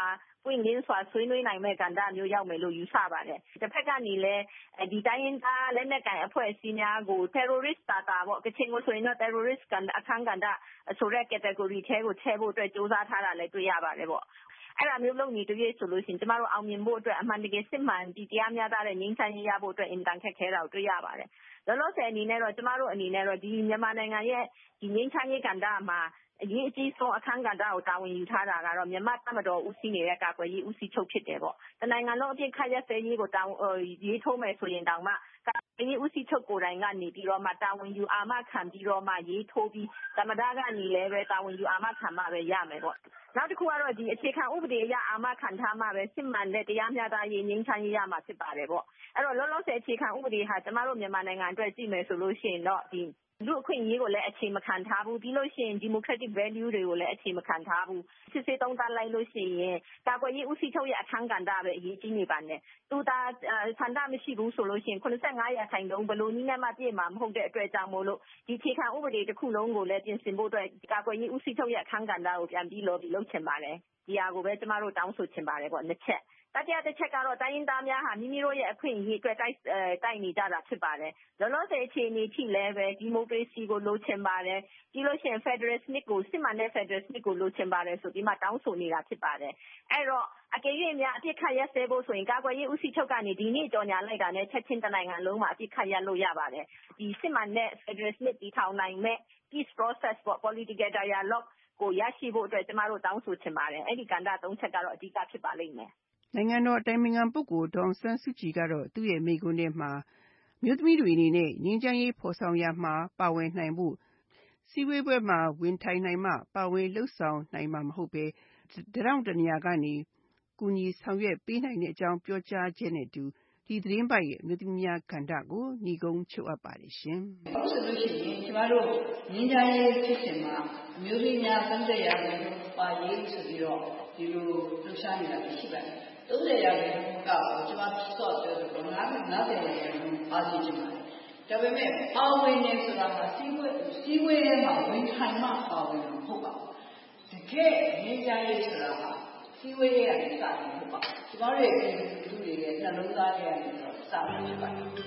ပွင့်လင်းစွာဆွေးနွေးနိုင်မဲ့ကဏ္ဍမျိုးရောက်မယ်လို့ယူဆပါတယ်။တစ်ဖက်ကနေလည်းဒီတိုင်းရင်းသားလက်နက်ကိုင်အဖွဲ့အစည်းများကို terrorist တာတာပေါ့ကချင်ကိုဆိုရင်တော့ terrorist အခန်းကဏ္ဍဆိုတဲ့ category ထဲကိုထည့်ဖို့အတွက်စ조사ထားတာလည်းတွေ့ရပါတယ်ပေါ့။အဲ့ဒါမျိုးလုပ်နေတပြည့်ဆိုလို့ရှိရင်ကျမတို့အောင်မြင်ဖို့အတွက်အမှန်တကယ်စစ်မှန်ဒီတရားမျှတတဲ့ငြိမ်းချမ်းရေးရဖို့အတွက်အင်တန်ခက်ခဲတာကိုတွေ့ရပါတယ်။လောလောဆယ်အနေနဲ့တော့ကျမတို့အနေနဲ့တော့ဒီမြန်မာနိုင်ငံရဲ့ဒီငြိမ်းချမ်းရေးကဏ္ဍမှာအရေးအကြီးဆုံးအခန်းကဏ္ဍကိုတာဝန်ယူထားတာကတော့မြန်မာတပ်မတော်ဦးစီးနေတဲ့ကာကွယ်ရေးဦးစီးချုပ်ဖြစ်တယ်ပေါ့။တနိုင်ငံလုံးအပြည့်ခတ်ရက်စဲရေးကိုတာဝန်ရေးထိုးမယ်ဆိုရင်တောင်မှကာကွယ်ရေးဦးစီးချုပ်ကိုယ်တိုင်ကနေပြီးတော့မှတာဝန်ယူအာမခံပြီးတော့မှရေးထိုးပြီးသမ္မတကနေလည်းပဲတာဝန်ယူအာမခံမှပဲရမယ်ပေါ့။နောက်တစ်ခုကတော့ဒီအခြေခံဥပဒေအရအာမခံထားမှပဲစစ်မှန်တဲ့တရားမျှတရေးငြိမ်းချမ်းရေးရမှာဖြစ်ပါတယ်ပေါ့။အဲ့တော့လောလောဆယ်အခြေခံဥပဒေဟာကျမတို့မြန်မာနိုင်ငံအတွက်ကြည့်မယ်ဆိုလို့ရှိရင်တော့ဒီလူအခွင့်အရေးကိုလည်းအခြေမခံထားဘူးပြီးလို့ရှိရင် democratic value တွေကိုလည်းအခြေမခံထားဘူးစစ်စစ်သုံးသပ်လိုက်လို့ရှိရင်ကာကွယ်ရေးဦးစီးချုပ်ရဲ့အခန်းကဏ္ဍပဲအရေးကြီးနေပါနဲ့သူသာဆန္ဒမရှိဘူးဆိုလို့ရှိရင်85ရာခိုင်နှုန်းဘလို့နည်းနဲ့မှပြည့်မှာမဟုတ်တဲ့အတွက်ကြောင့်မို့လို့ဒီအခြေခံဥပဒေတစ်ခုလုံးကိုလည်းပြင်ဆင်ဖို့အတွက်ကာကွယ်ရေးဦးစီးချုပ်ရဲ့အခန်းကဏ္ဍကိုပြန်ပြီးလို့ပြီးလုပ်ချင်ပါတယ်ဒီဟာကိုပဲကျမတို့တောင်းဆိုချင်ပါတယ်ပေါ့နှစ်ချက်တတိယတစ်ချက်ကတော့တိုင်းရင်းသားများဟာမိမိတို့ရဲ့အခွင့်အရေးအတွက်တိုက်တိုက်နေကြတာဖြစ်ပါတယ်လောလောဆယ်အခြေအနေထိလည်းပဲဒီမိုကရေစီကိုလိုချင်ပါတယ်ပြီးလို့ရှိရင် Federal စနစ်ကိုစစ်မှန်တဲ့ Federal စနစ်ကိုလိုချင်ပါတယ်ဆိုပြီးမှတောင်းဆိုနေတာဖြစ်ပါတယ်အဲ့တော့အကယ်၍များအပြစ်ခတ်ရက်စဲဖို့ဆိုရင်ကာကွယ်ရေးဦးစီးချုပ်ကနေဒီနေ့ကြော်ညာလိုက်တာနဲ့ချက်ချင်းတနိုင်ငံလုံးမှာအပြစ်ခတ်ရက်လို့ရပါတယ်ဒီစစ်မှန်တဲ့ Federal စနစ်တည်ထောင်နိုင်မဲ့ peace process ပေါ့ political dialogue ကိုရရှိဖို့အတွက်ကျမတို့တောင်းဆိုချင်ပါတယ်အဲ့ဒီကဏ္ဍသုံးချက်ကတော့အဓိကဖြစ်ပါလိမ့်မယ်နိုင်ငံတော်အတိုင်ပင်ခံပုဂ္ဂိုလ်ဒေါ်အောင်ဆန်းစုကြည်ကတော့သူ့ရဲ့မိန့်ခွန်းထဲမှာမြို့သမီးတွေအနေနဲ့ငြိမ်းချမ်းရေးဖော်ဆောင်ရမှာပါဝင်နိုင်ဖို့စီဝေးပွဲမှာဝင်ထိုင်နိုင်မှပါဝင်လှုပ်ဆောင်နိုင်မှာမဟုတ်ပဲတရောင်တနေရာကနေကူညီဆောင်ရွက်ပေးနိုင်တဲ့အကြောင်းပြောကြားခြင်းနဲ့တူဒီသတင်းပိုက်ရဲ့မြို့သမီးများကဏ္ဍကိုညီကုန်းချုပ်အပ်ပါတယ်ရှင်။ဟုတ်ဆိုလို့ရှိရင်ကျမတို့ငြိမ်းချမ်းရေးဖြစ်စဉ်မှာအမျိုးသမီးများသုံးဆယ်ရာခိုင်နှုန်းပါရေးဆိုပြီးတော့ဒီလိုလှုပ်ရှားနေတာရှိပါတယ်။သုံးဆယ်ရာခိုင်နှုန်းကကျမစော့ပြောတော့ငါးဆယ်ရာခိုင်နှုန်းပါစီချင်ပါတယ်။ဒါပေမဲ့ပါဝင်နေဆိုတာကစီးပွားစီးပွားရေးမှာဝင်ထိုင်မှပါဝင်မှာမဟုတ်ပါဘူး။တကယ်ငြိမ်းချမ်းရေးဆိုတာကစီးပွားရေးကနေစတယ်ဟုတ်ပါဘူး။ကျမတို့ရဲ့ပြည်သူတွေရဲ့နှလုံးသားတွေကနေတော့စတာဖြစ်ပါတယ်။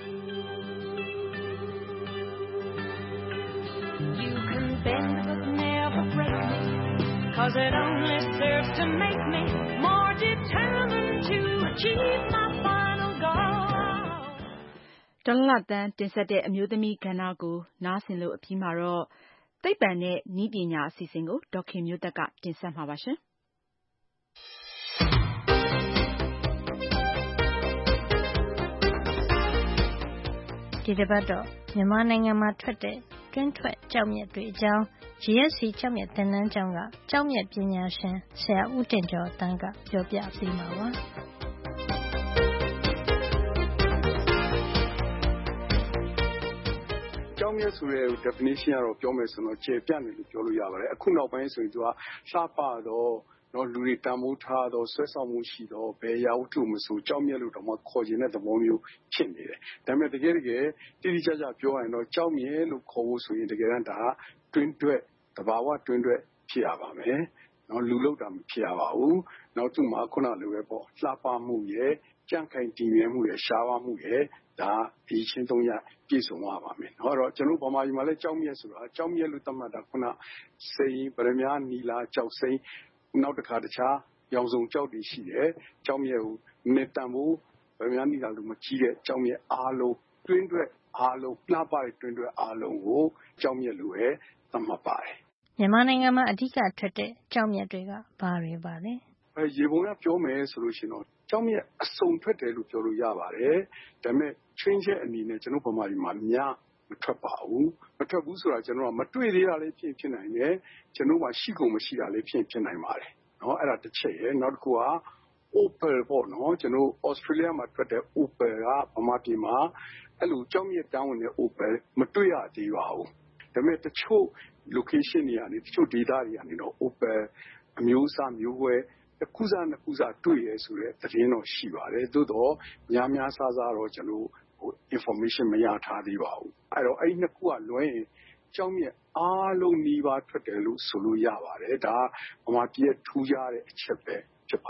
You can bend but never break me, 'cause it only serves to make me more determined to achieve my final goal. ဒေါ်လှသန်းတင်ဆက်တဲ့အမျိုးသမီးကဏ္ဍကိုနားဆင်လို့အပြီးမှာတော့သိပ္ပံနဲ့နည်းပညာအစီအစဉ်ကိုဒေါ်ခင်မျိုးသက်ကတင်ဆက်မှာပါရှင်။ဒီတစ်ပတ်တော့မြန်မာနိုင်ငံမှာထွက်တဲ့တွင်းထွက်ကျောက်မျက်တွေအကြောင်း G S C ကျောက်မျက်သင်တန်းကျောင်းကကျောက်မျက်ပညာရှင်ဆရာဦးတင်ကျော်သန်းကပြောပြပေးမှာပါ။ကျောက်မျက်ဆိုတဲ့ definition ကတော့ပြောမယ်ဆိုတော့ကျေပြန့်တယ်လို့ပြောလို့ရပါတယ်အခုနောက်ပိုင်းဆိုရင်သူကလှပတော့နော်လူတွေတန်ဖိုးထားတော့ဆွဲဆောင်မှုရှိတော့ဘယ်ရာဝတ္ထုမဆိုကျောက်မျက်လို့တော့မှခေါ်ခြင်းတဲ့သဘောမျိုးဖြစ်နေတယ်ဒါပေမဲ့တကယ်တကယ်တိတိကျကျပြောရရင်တော့ကျောက်မျက်လို့ခေါ်ဖို့ဆိုရင်တကယ်တမ်းဒါတွင်းတွက်တဘာဝတွင်းတွက်ဖြစ်ရပါမယ်နော်လူလောက်တာမဖြစ်ရပါဘူးနောက်သူ့မှာခုနလိုပဲပေါ့လှပမှုရဲ့ကြန့်ခိုင်တည်မြဲမှုရဲ့ရှားပါမှုရဲ့ဒါဒီချင်းသုံးရပြည့်စုံရပါမယ်။ဟောတော့ကျွန်တော်ဗမာပြည်မှာလည်းကြောက်မြက်ဆိုတာကြောက်မြက်လို့သတ်မှတ်တာခုနစိန်ဗရမ ्या နီလာကြောက်စိန်နောက်တစ်ခါတခြားရောင်စုံကြောက်တွေရှိတယ်။ကြောက်မြက်ကိုနေတန်ဖို့ဗရမ ्या နီလာလို့မကြီးတဲ့ကြောက်မြက်အားလုံးတွင်းတွက်အားလုံးလှပတဲ့တွင်းတွက်အားလုံးကိုကြောက်မြက်လို့ပဲသတ်မှတ်ပါတယ်။မြန်မာနိုင်ငံမှာအဓိကထွက်တဲ့ကြောက်မြက်တွေကဘာတွေပါလဲ။အဲရေပုံကပြောမယ်ဆိုလို့ရှိရင်တော့ကျောက်မြက်အစုံထွက်တယ်လို့ပြောလို့ရပါတယ်။ဒါပေမဲ့ချင်းချက်အနေနဲ့ကျွန်တော်ဗမာပြည်မှာများမထွက်ပါဘူး။မထွက်ဘူးဆိုတာကျွန်တော်ကမတွေ့သေးတာလေးဖြစ်ဖြစ်နိုင်တယ်။ကျွန်တော်မှရှိကုန်မရှိတာလေးဖြစ်ဖြစ်နိုင်ပါတယ်။နော်အဲ့ဒါတစ်ချက်ရဲ့နောက်တစ်ခုက opal ပေါ့နော်ကျွန်တော် Australia မှာထွက်တဲ့ opal ကဗမာပြည်မှာအဲ့လိုကျောက်မြက်တောင်းဝင်တဲ့ opal မတွေ့ရသေးပါဘူး။ဒါပေမဲ့တချို့ location တွေကနေတချို့ data တွေကနေတော့ opal အမျိုးအစားမျိုးွယ်တစ်ခုစားနှစ်ခုစားတွေ့ရဲဆိုတဲ့သတင်းတော့ရှိပါတယ်သို့တော့များများစားစားတော့ကျွန်တော်ဟို information မရထားသေးပါဘူးအဲ့တော့အဲ့နှစ်ခုကလွှဲရင်ကျောက်မြက်အားလုံးနှီးပါထွက်တယ်လို့ဆိုလို့ရပါတယ်ဒါဗမာပြည်ထူးခြားတဲ့အချက်ပဲဖြစ်ပါတယ်ဟ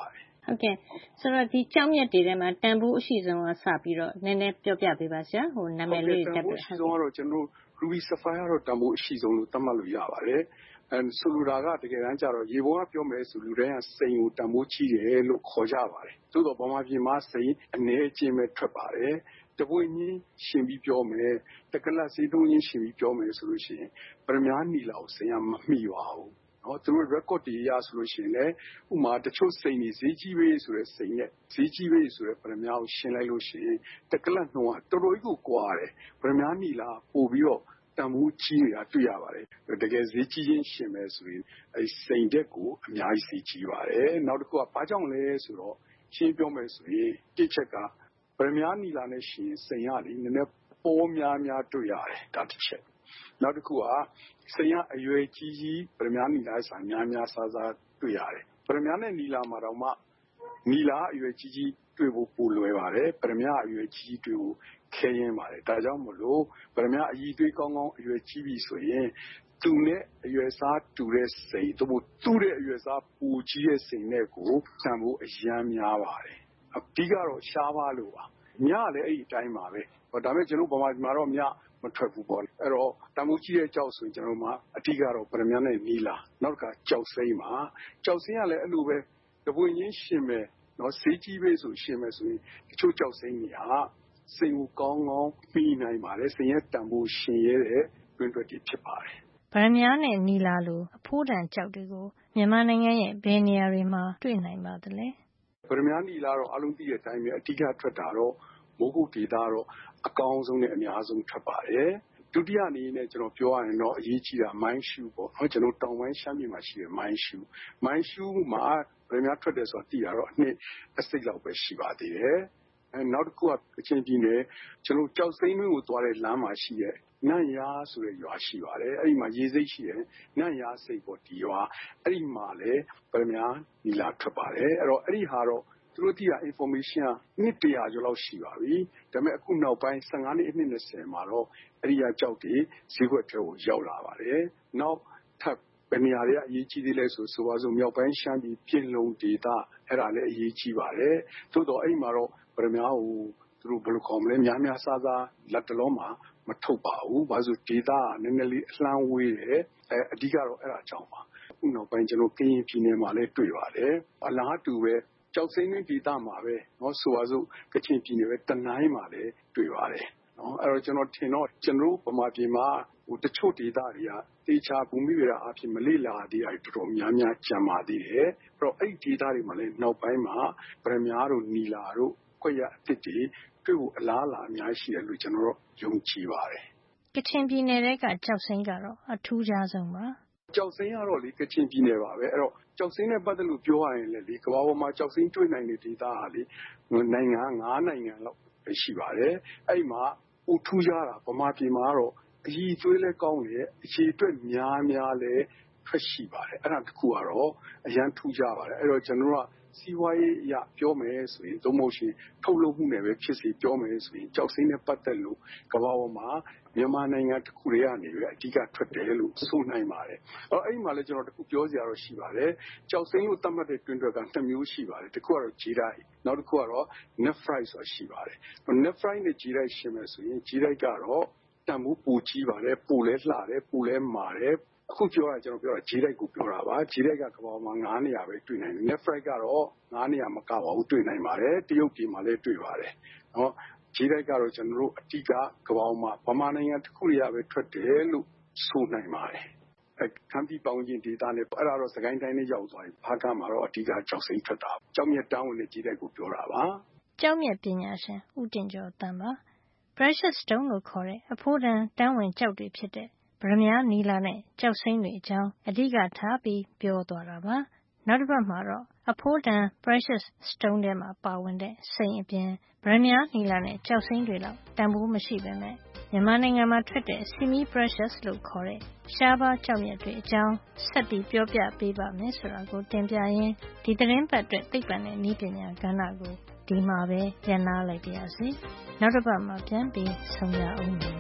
ဟုတ်ကဲ့ဆိုတော့ဒီကြောင်းမြတ်တွေထဲမှာတန်ဖိုးအရှိဆုံးကစပြီးတော့နည်းနည်းပြောပြပေးပါဆရာဟိုနာမည်လေးတက်ပြတန်ဖိုးအရှိဆုံးကတော့ကျွန်တော် Ruby Sapphire ကတော့တန်ဖိုးအရှိဆုံးလို့သတ်မှတ်လို့ရပါတယ်အဲဆိုလိုတာကတကယ်တမ်းကျတော့ရေပေါ်ကပြောမယ်ဆိုလူတိုင်းကစိန်ကိုတန်ဖိုးကြီးတယ်လို့ခေါ်ကြပါတယ်သို့တော့ဗမာပြည်မှာစိန်အနည်းအကျဉ်းပဲထွက်ပါတယ်တပွင့်ချင်းရှင်ပြီးပြောမယ်တကလတ်စေးတုံးချင်းရှင်ပြီးပြောမယ်ဆိုလို့ရှိရင်ပရမညာနီလာကိုစိန်ကမမိပါဘူးနော်သူတို့ record တွေရဆိုလို့ရှိရင်လည်းဥမာတချို့စိန်တွေဈေးကြီးပဲဆိုတဲ့စိန်နဲ့ဈေးကြီးပဲဆိုတဲ့ပရမညာကိုရှင်လိုက်လို့ရှိရင်တကလတ်နှုံးကတော်တော်ကြီးကိုကွာတယ်ပရမညာနီလာပို့ပြီးတော့တန်ဖိုးကြီးနေတာတွေ့ရပါတယ်တကယ်ဈေးကြီးချင်းရှင်မယ်ဆိုရင်အဲစိန်တက်ကိုအများကြီးဈေးကြီးပါတယ်နောက်တစ်ခုကဘာကြောင့်လဲဆိုတော့ရှင်းပြောမယ်ဆိုရင်တစ်ချက်ကပရမညာနီလာနဲ့ရှင်စိန်ရလေနည်းနည်းပေါ်များများတွေ့ရတယ်ဒါတစ်ချက်နောက်တစ်ခုကစိန်ရအရွယ်ကြီးကြီးပရမညာနီလာဆိုင်များများစားစားတွေ့ရတယ်ပရမညာနဲ့နီလာမှာတော့မှနီလာအရွယ်ကြီးကြီးတွေ့ဖို့ပိုလွယ်ပါတယ်ပရမညာအရွယ်ကြီးတွေ့ဖို့ခဲရင်ပါတယ်ဒါကြောင့်မို့လို့ပရမညာအည်သွေးကောင်းကောင်းအရွယ်ကြီးပြီဆိုရင်သူနဲ့အရွယ်စားတူတဲ့စိန်တို့သူ့ရဲ့အရွယ်စားပူကြီးတဲ့စိန်နဲ့ကိုတန်ဖို့အရန်များပါတယ်အပြီးကတော့ရှားပါလို့ပါညလည်းအဲ့ဒီအတိုင်းပါပဲဒါပေမဲ့ကျွန်တော်ဗမာပြည်မှာတော့ညမထွက်ဘူးပေါ့အဲ့တော့တန်ဖိုးကြီးတဲ့ကြောက်ဆိုရင်ကျွန်တော်မှအတိကတော့ပရမညာနဲ့နီလာနောက်ကကြောက်စိမ့်မှာကြောက်စိမ့်ကလည်းအဲ့လိုပဲတပွင့်ချင်းရှင်မယ်နော်ဈေးကြီးပဲဆိုရှင်မယ်ဆိုရင်တချို့ကြောက်စိမ့်တွေဟာစိန်ကိုကောင်းကောင်းပြီးနိုင်ပါတယ်စိန်ရဲ့တန်ဖိုးရှင်ရဲတဲ့တွင်တွက်တွေဖြစ်ပါတယ်ဗရမညာနဲ့နီလာလိုအဖိုးတန်ကြောက်တွေကိုမြန်မာနိုင်ငံရဲ့ဘယ်နေရာတွေမှာတွေ့နိုင်ပါသလဲဗရမညာနီလာတော့အလုံးသိတဲ့အတိုင်းပဲအတိအကျထွက်တာတော့မိုးကုတ်ဒေသတော့အကောင်းဆုံးနဲ့အများဆုံးထွက်ပါတယ်ဒုတိယအနေနဲ့ကျွန်တော်ပြောရရင်တော့အရေးကြီးတာမိုင်းရှူပေါ့နော်ကျွန်တော်တောင်ပိုင်းရှမ်းပြည်မှာရှိတဲ့မိုင်းရှူမိုင်းရှူမှာဗရမညာထွက်တယ်ဆိုတာသိရတော့အနှစ်အစိတ်လောက်ပဲရှိပါသေးတယ်အဲနောက်တစ်ခုကကချင်ပြည်နယ်ကျွန်တော်ကြောက်စိမ့်တွင်းကိုသွားတဲ့လမ်းမှာရှိတဲ့နန့်ယားဆိုတဲ့ရွာရှိပါတယ်အဲ့ဒီမှာရေစိတ်ရှိတယ်နန့်ယားစိတ်ပေါ့ဒီရွာအဲ့ဒီမှာလည်းဗရမညာနီလာထွက်ပါတယ်အဲ့တော့အဲ့ဒီဟာတော့သူတို့သိရ information ကနှစ်တရာကျော်လောက်ရှိပါပြီဒါပေမဲ့အခုနောက်ပိုင်းဆယ်ငါးနှစ်အနှစ်၂၀မှာတော့အဲ့ဒီကကြောက်တွေဈေးကွက်ထဲကိုရောက်လာပါတယ်နောက်ထပ်ဘယ်နေရာတွေကအရေးကြီးသေးလဲဆိုဆိုပါစို့မြောက်ပိုင်းရှမ်းပြည်ပြင်လုံဒေသအဲ့ဒါလည်းအရေးကြီးပါတယ်သို့တော့အဲ့ဒီမှာတော့ဗရမညာကိုသူတို့ဘယ်လိုခေါ်မလဲများများစားစားလက်တလုံးမှာမထုတ်ပါဘူးဘာလို့ဒေသကနည်းနည်းလေးအလှမ်းဝေးတယ်အဲအဓိကတော့အဲ့ဒါကြောင့်ပါအခုနောက်ပိုင်းကျွန်တော်ကရင်ပြည်နယ်မှာလည်းတွေ့ပါတယ်အလားတူပဲကြောက်စိမ့်တွင်းဒေသမှာပဲเนาะဆိုပါစို့ကချင်ပြည်နယ်ပဲတနိုင်းမှာလည်းတွေ့ပါတယ်เนาะအဲ့တော့ကျွန်တော်ထင်တော့ကျွန်တော်ဗမာပြည်မှာဟိုတချို့ဒေသတွေကတေချာဘူမိဗေဒအဖြစ်မလေ့လာသေးတာတော်တော်များများကျန်ပါသေးတယ်အဲ့တော့အဲ့ဒီဒေသတွေမှာလည်းနောက်ပိုင်းမှာဗရမညာတို့နီလာတို့ခွက်ရအစ်စ်တွေတွေ့ဖို့အလားအလာအများရှိတယ်လို့ကျွန်တော်တို့ယုံကြည်ပါတယ်ကချင်ပြည်နယ်ကကြောက်စိမ့်ကတော့အထူးခြားဆုံးပါကြောက်စိမ့်ကတော့လေကချင်ပြည်နယ်ပါပဲအဲ့တော့ကြောက်စိမ့်နဲ့ပတ်သက်လို့ပြောရရင်လေကမ္ဘာပေါ်မှာကြောက်စိမ့်တွေ့နိုင်တဲ့ဒေသဟာလေနိုင်ငံငါးနိုင်ငံလောက်ပဲရှိပါတယ်အဲ့မှာဟိုထူးခြားတာဗမာပြည်မှာတော့အကြီးသွေးလဲကောင်းတယ်အခြေအတွက်များများလဲထွက်ရှိပါတယ်အဲ့ဒါတခုကတော့အရန်ထူးခြားပါတယ်အဲ့တော့ကျွန်တော်တို့ကစီးပွားရေးအရပြောမယ်ဆိုရင်သုံးမို့ရှင်ထုတ်လုပ်မှုနဲ့ပဲဖြစ်စီပြောမယ်ဆိုရင်ကြောက်စိမ့်နဲ့ပတ်သက်လို့ကမ္ဘာပေါ်မှာမြန်မာနိုင်ငံတစ်ခုတည်းကနေပဲအဓိကထွက်တယ်လို့ဆိုနိုင်ပါတယ်အဲ့အဲ့ဒီမှာလည်းကျွန်တော်တခုပြောစရာတော့ရှိပါတယ်ကြောက်စိမ့်လို့သတ်မှတ်တဲ့တွင်တွက်ကနှစ်မျိုးရှိပါတယ်တစ်ခုကတော့ဂျီတိုင်းနောက်တစ်ခုကတော့ nephrite ဆိုတာရှိပါတယ် nephrite နဲ့ဂျီတိုင်းရှင်းမယ်ဆိုရင်ဂျီတိုင်းကတော့တန်ဖိုးပူကြီးပါတယ်ပူလဲလှတယ်ပူလဲမာတယ်အခုပြောတာကျွန်တော်ပြောတာဂျီတိုက်ကိုပြောတာပါဂျီတိုက်ကကမ္ဘာမှာငါးနေရာပဲတွေ့နိုင်တယ် nephrite ကတော့ငါးနေရာမကပါဘူးတွေ့နိုင်ပါတယ်တရုတ်ပြည်မှာလည်းတွေ့ပါတယ်နော်ဂျီတိုက်ကတော့ကျွန်တော်တို့အတိကကမ္ဘာမှာဗမာနိုင်ငံတစ်ခုတည်းရပဲထွက်တယ်လို့ဆိုနိုင်ပါတယ်အဲကမ်းပြည်ပေါင်းချင်းဒေသနဲ့အဲ့ဒါတော့စကိုင်းတိုင်းနဲ့ရောက်သွားပြီဖားကမှာတော့အတိကကြောက်စိမ့်ထွက်တာကြောက်မြတ်တောင်းဝင်တဲ့ဂျီတိုက်ကိုပြောတာပါကြောက်မြတ်ပညာရှင်ဦးတင်ကျော်တန်ပါ precious stone လို့ခေါ်တဲ့အဖိုးတန်တန်းဝင်ကျောက်တွေဖြစ်တဲ့ဗရမညာနီလာနဲ့ကြောက်စိမ့်တွေအကြောင်းအဓိကထားပြီးပြောသွားတာပါနောက်တစ်ပတ်မှာတော့အဖိုးတန် precious stone ထဲမှာပါဝင်တဲ့စိမ့်အပြင်ဗရမညာနီလာနဲ့ကြောက်စိမ့်တွေလောက်တန်ဖိုးမရှိပေမဲ့မြန်မာနိုင်ငံမှာထွက်တဲ့ semi precious လို့ခေါ်တဲ့ရှားပါးကျောက်မြတ်တွေအကြောင်းဆက်ပြီးပြောပြပေးပါမယ်ဆိုတာကိုတင်ပြရင်းဒီသတင်းပတ်အတွက်သိပ္ပံနဲ့နည်းပညာကဏ္ဍကိုဒီမှာပဲရန်နာလိုက်ပါရစေနောက်တစ်ပတ်မှာပြန်ပြီးဆုံရအောင်ပါ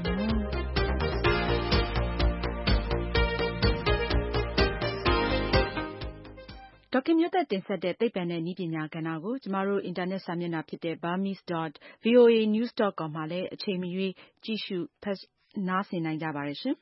ဒေါက်ခင်မျိုးသက်တင်ဆက်တဲ့သိပ္ပံနဲ့နည်းပညာကဏ္ဍကိုကျမတို့အင်တာနက်စာမျက်နှာဖြစ်တဲ့ burmese dot voa news dot com မှာလည်းအချိန်မရွေးကြည့်ရှုဖတ်နားဆင်နိုင်ကြပါတယ်ရှင်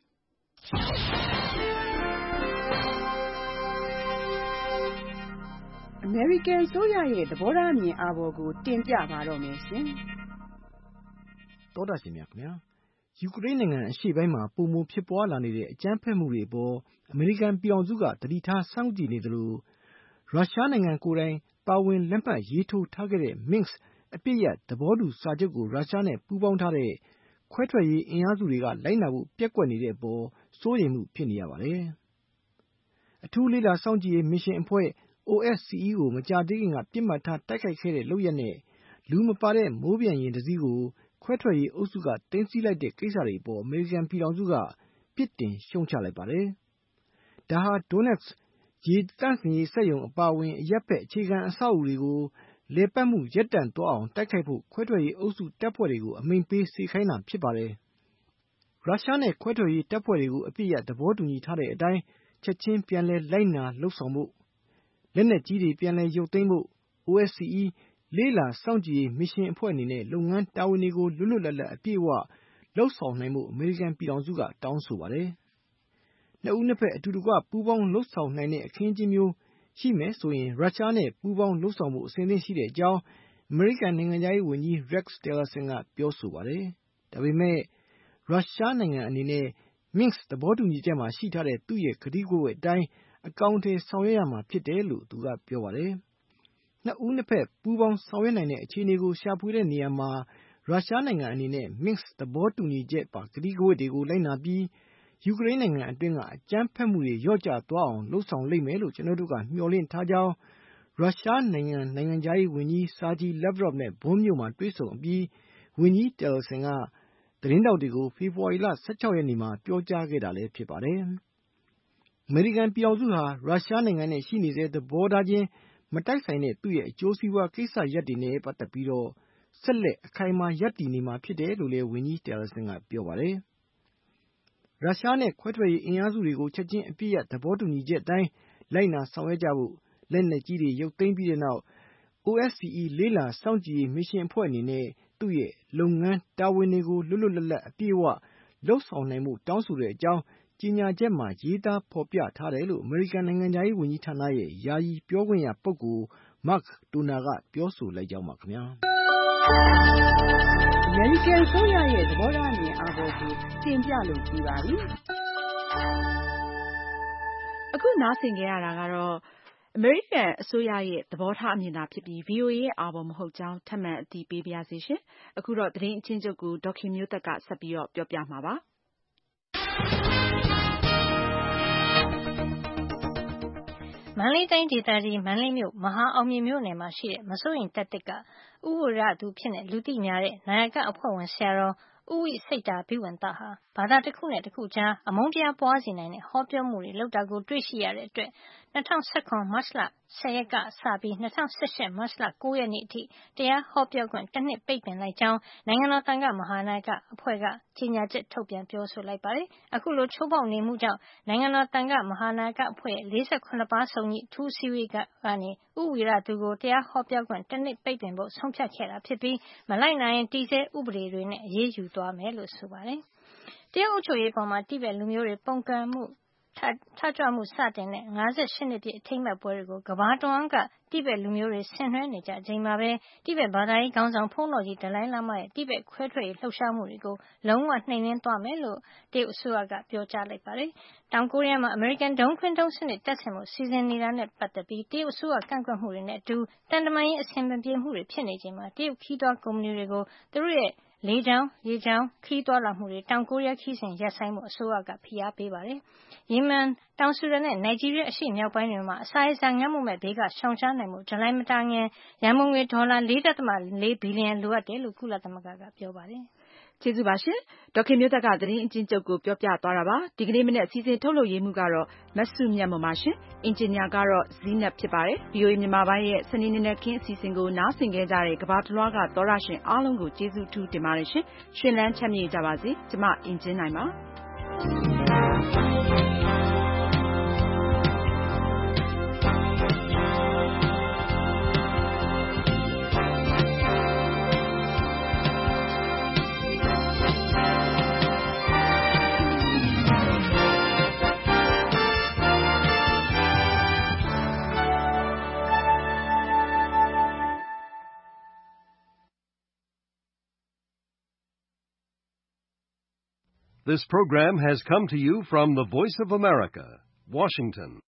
အမေရိကန်အစိုးရရဲ့သဘောထားအမြင်အာဘော်ကိုတင်ပြပါတော့မယ်ရှင်။သောတာရှင်များခင်ဗျာယူကရိန်းနိုင်ငံအရှေ့ပိုင်းမှာပုံမှန်ဖြစ်ပွားလာနေတဲ့အကြမ်းဖက်မှုတွေအပေါ်အမေရိကန်ပြည်ထောင်စုကတတိထားစောင့်ကြည့်နေသလိုရုရှားနိုင်ငံကိုယ်တိုင်ပါဝင်လက်မှတ်ရေးထိုးထားခဲ့တဲ့ Minsk အပစ်ရပ်သဘောတူစာချုပ်ကိုရုရှားနဲ့ပူးပေါင်းထားတဲ့ခွဲထွက်ရေးအင်အားစုတွေကလိုက်နာဖို့ပျက်ကွက်နေတဲ့အပေါ်စိုးရိမ်မှုဖြစ်နေရပါတယ်။အထူးလေ့လာစောင့်ကြည့်ရေးမစ်ရှင်အဖွဲ့ O S C E ကိုမကြာသေးခင်ကပြစ်မှတ်ထားတိုက်ခိုက်ခဲ့တဲ့လုပ်ရပ်နဲ့လူမပါတဲ့မိုးပြန်ယာဉ်တစ်စီးကိုခွဲထွက်ရေးအုပ်စုကသိမ်းဆည်းလိုက်တဲ့ကိစ္စတွေအပေါ်အမေရိကန်ပြည်ထောင်စုကပြစ်တင်ရှုံ့ချလိုက်ပါတယ်။ဒါဟာ Donetsk ရေသန့်စင်ရေးစက်ရုံအပါအဝင်အရပ်ဘက်အခြေခံအဆောက်အဦတွေကိုလည်ပတ်မှုရပ်တန့်သွားအောင်တိုက်ခိုက်ဖို့ခွဲထွက်ရေးအုပ်စုတပ်ဖွဲ့တွေကိုအမိန့်ပေးစေခိုင်းတာဖြစ်ပါတယ်။ရုရှားနဲ့ခွဲထွက်ရေးတပ်ဖွဲ့တွေကိုအပြစ်ရသဘောတူညီထားတဲ့အတိုင်းချက်ချင်းပြန်လည်လိုက်နာလှုပ်ဆောင်ဖို့လက်နက်ကြီးတွေပြန်လည်ရုပ်သိမ်းဖို့ O S C E လေ့လာစောင့်ကြည့်ရေးမစ်ရှင်အဖွဲ့အနေနဲ့လုပ်ငန်းတာဝန်တွေကိုလွတ်လွတ်လပ်လပ်အပြည့်အဝလုပ်ဆောင်နိုင်ဖို့အမေရိကန်ပြည်ထောင်စုကတောင်းဆိုပါတယ်။နှစ်ဦးနှစ်ဖက်အတူတကွပူးပေါင်းလုပ်ဆောင်နိုင်တဲ့အခင်းအကျင်းမျိုးရှိမယ်ဆိုရင်ရုရှားနဲ့ပူးပေါင်းလုပ်ဆောင်ဖို့အစဉ်သင့်ရှိတဲ့အကြောင်းအမေရိကန်နိုင်ငံခြားရေးဝန်ကြီး Rex Tillerson ကပြောဆိုပါတယ်။ဒါပေမဲ့ရုရှားနိုင်ငံအနေနဲ့ Minsk သဘောတူညီချက်မှာရှိထားတဲ့သူ့ရဲ့ကတိကဝတ်အတိုင်းအကောင်အထည်ဆောင်ရွက်ရမှာဖြစ်တယ်လို့သူကပြောပါတယ်။နှစ်ဦးနှစ်ဖက်ပူးပေါင်းဆောင်ရွက်နိုင်တဲ့အခြေအနေကိုရှာဖွေတဲ့နေရာမှာရုရှားနိုင်ငံအနေနဲ့ Minsk သဘောတူညီချက်ပါကတိကဝတ်တွေကိုလိုက်နာပြီးယူကရိန်းနိုင်ငံအတွင်းကအကြမ်းဖက်မှုတွေလျော့ကျသွားအောင်လုပ်ဆောင်လိမ့်မယ်လို့ကျွန်တော်တို့ကမျှော်လင့်ထားကြောင်းရုရှားနိုင်ငံနိုင်ငံခြားရေးဝန်ကြီး Sergei Lavrov နဲ့ဘွန်းမြို့မှာတွေ့ဆုံအပြီးဝန်ကြီး Tillerson ကသတင်းထောက်တွေကိုဖေဖော်ဝါရီလ၁၆ရက်နေ့မှာပြောကြားခဲ့တာလည်းဖြစ်ပါတယ်။အမေရိကန်ပြည်ထောင်စုဟာရုရှားနိုင်ငံနဲ့ရှိနေစေသဘောထားချင်းမတိုက်ဆိုင်တဲ့သူ့ရဲ့အကျိုးစီးပွားကိစ္စရပ်တွေနဲ့ပတ်သက်ပြီးတော့ဆက်လက်အခိုင်အမာရပ်တည်နေမှာဖြစ်တယ်လို့လည်းဝန်ကြီး Tillerson ကပြောပါတယ်။ရုရှားနဲ့ခွဲထွက်ရေးအင်အားစုတွေကိုချက်ချင်းအပြစ်ရသဘောတူညီချက်အတိုင်းလိုက်နာဆောင်ရွက်ကြဖို့လက်နက်ကြီးတွေရုပ်သိမ်းပြီးတဲ့နောက် O S C E လေ့လာစောင့်ကြည့်ရေးမစ်ရှင်အဖွဲ့အနေနဲ့သူ့ရဲ့လုပ်ငန်းတာဝန်တွေကိုလွတ်လွတ်လပ်လပ်အပြည့်အဝလုပ်ဆောင်နိုင်မှုတောင်းဆိုတဲ့အကြောင်းကြေညာချက်မှာရေးသားဖော်ပြထားတယ်လို့အမေရိကန်နိုင်ငံခြားရေးဝန်ကြီးဌာနရဲ့ယာယီပြောခွင့်ရပုဂ္ဂိုလ် Mark Toner ကပြောဆိုလိုက်ကြောင်းပါခင်ဗျာအမေရိကန်ဆိုရရဲ့သဘောထားအမြင်အာဘော်ကိုတင်ပြလို့ပြီးပါပြီအခုနားဆင်ကြရတာကတော့အမေရိကန်အစိုးရရဲ့သဘောထားအမြင်သာဖြစ်ပြီး V O A ရဲ့အာဘော်မဟုတ်ကြောင်းထပ်မံအသိပေးပါရစေရှင်အခုတော့သတင်းအချင်းချုပ်ကိုဒေါက်ခင်မျိုးသက်ကဆက်ပြီးတော့ပြောပြမှာပါမန္တလေးတိုင်းဒေသကြီးမန္တလေးမြို့မဟာအောင်မြေမြို့နယ်မှာရှိတဲ့မစိုးရိမ်တပ်တစ်ကဥဝရသူဖြစ်တဲ့လူသိများတဲ့နာယကအဖွဲ့ဝင်ဆရာတော်ဦးဝိစိတ်တာဘိဝံသဟာဘာသာတစ်ခုနဲ့တစ်ခုကြားအမုန်းတရားပွားစေနိုင်တဲ့ဟောပြောမှုတွေလုပ်တာကိုတွေ့ရှိရတဲ့အတွက်၂၀၁၇မတ်လ၁၀ရက်ကစပြီး၂၀၁၈မတ်လ၉ရက်နေ့အထိတရားဟောပြောခွင့်တစ်နှစ်ပိတ်ပင်လိုက်ကြောင်းနိုင်ငံတော်သံဃမဟာနာယကအဖွဲ့ကကြေညာချက်ထုတ်ပြန်ပြောဆိုလိုက်ပါတယ်။အခုလိုချိုးဖောက်နေမှုကြောင့်နိုင်ငံတော်သံဃမဟာနာယကအဖွဲ့ရဲ့၄၇ပါးစုံကြီးအထူးအစည်းအဝေးကနေဥဝီရသူကိုတရားဟောပြောခွင့်တစ်နှစ်ပိတ်ပင်ဖို့ဆုံးဖြတ်ခဲ့တာဖြစ်ပြီးမလိုက်နိုင်ရင်တည်ဆဲဥပဒေတွေနဲ့အရေးယူသွားမယ်လို့ဆိုပါတယ်။တရုတ်အုပ်ချုပ်ရေးပေါ်မှာတိဘက်လူမျိုးတွေပုန်ကန်မှုထကြွမှုစတင်တဲ့၅၈နှစ်ပြည့်အထိမ်းအမှတ်ပွဲတွေကိုကမ္ဘာတဝန်းကတိဘက်လူမျိုးတွေဆင်နွှဲနေကြချိန်မှာပဲတိဘက်ဘာသာရေးခေါင်းဆောင်ဖုန်းတော်ကြီးဒလိုင်းလာမရဲ့တိဘက်ခွဲထွက်ရေးလှုပ်ရှားမှုတွေကိုလုံးဝနှိမ်နင်းသွားမယ်လို့တရုတ်အစိုးရကပြောကြားလိုက်ပါတယ်။တောင်ကိုရီးယားမှာအမေရိကန်ဒုံးခွင်းဒုံးစနစ်တပ်ဆင်မှုစီစဉ်နေတာနဲ့ပတ်သက်ပြီးတရုတ်အစိုးရကန့်ကွက်မှုတွေနဲ့အတူတန်တမာရေးအဆင်မပြေမှုတွေဖြစ်နေချိန်မှာတရုတ်ခီးသွွားကုမ္ပဏီတွေကိုသူတို့ရဲ့လေကြောင်းရေကြောင်းခရီးသွားလာမှုတွေတောင်ကိုရီးယားခီးစဉ်ရပ်ဆိုင်းမှုအစိုးရကဖိအားပေးပါတယ်။ယီမန်တောင်ဆူဒန်နဲ့နိုင်ဂျီးရီးယားအရှေ့မြောက်ပိုင်းတွေမှာအစာရေစာငတ်မွတ်မဲ့ဘေးကရှောင်ရှားနိုင်မှုဇူလိုင်မတိုင်ခင်ရန်ပုံငွေဒေါ်လာ၄.၄ဘီလီယံလိုအပ်တယ်လို့ကုလသမဂ္ဂကပြောပါတယ်။ကျေးဇူးပါရှင်ဒေါက်ခင်မျိုးသက်ကသတင်းအချင်းချုပ်ကိုပြောပြသွားတာပါဒီကနေ့မနေ့အစည်းအဝေးထုတ်လုပ်ရေးမှုကတော့မဆုမြတ်မပါရှင်အင်ဂျင်နီယာကတော့ဇီးနပ်ဖြစ်ပါတယ် V O A မြန်မာပိုင်းရဲ့စနေနေ့နဲ့ခင်းအစီအစဉ်ကိုနားဆင်ကြတဲ့ကမ္ဘာတလွှားကသောရရှင်အားလုံးကိုကျေးဇူးထူးတင်ပါတယ်ရှင်ရှင်လန်းချမ်းမြေ့ကြပါစေကျမအင်ဂျင်နိုင်ပါ This program has come to you from the Voice of America, Washington.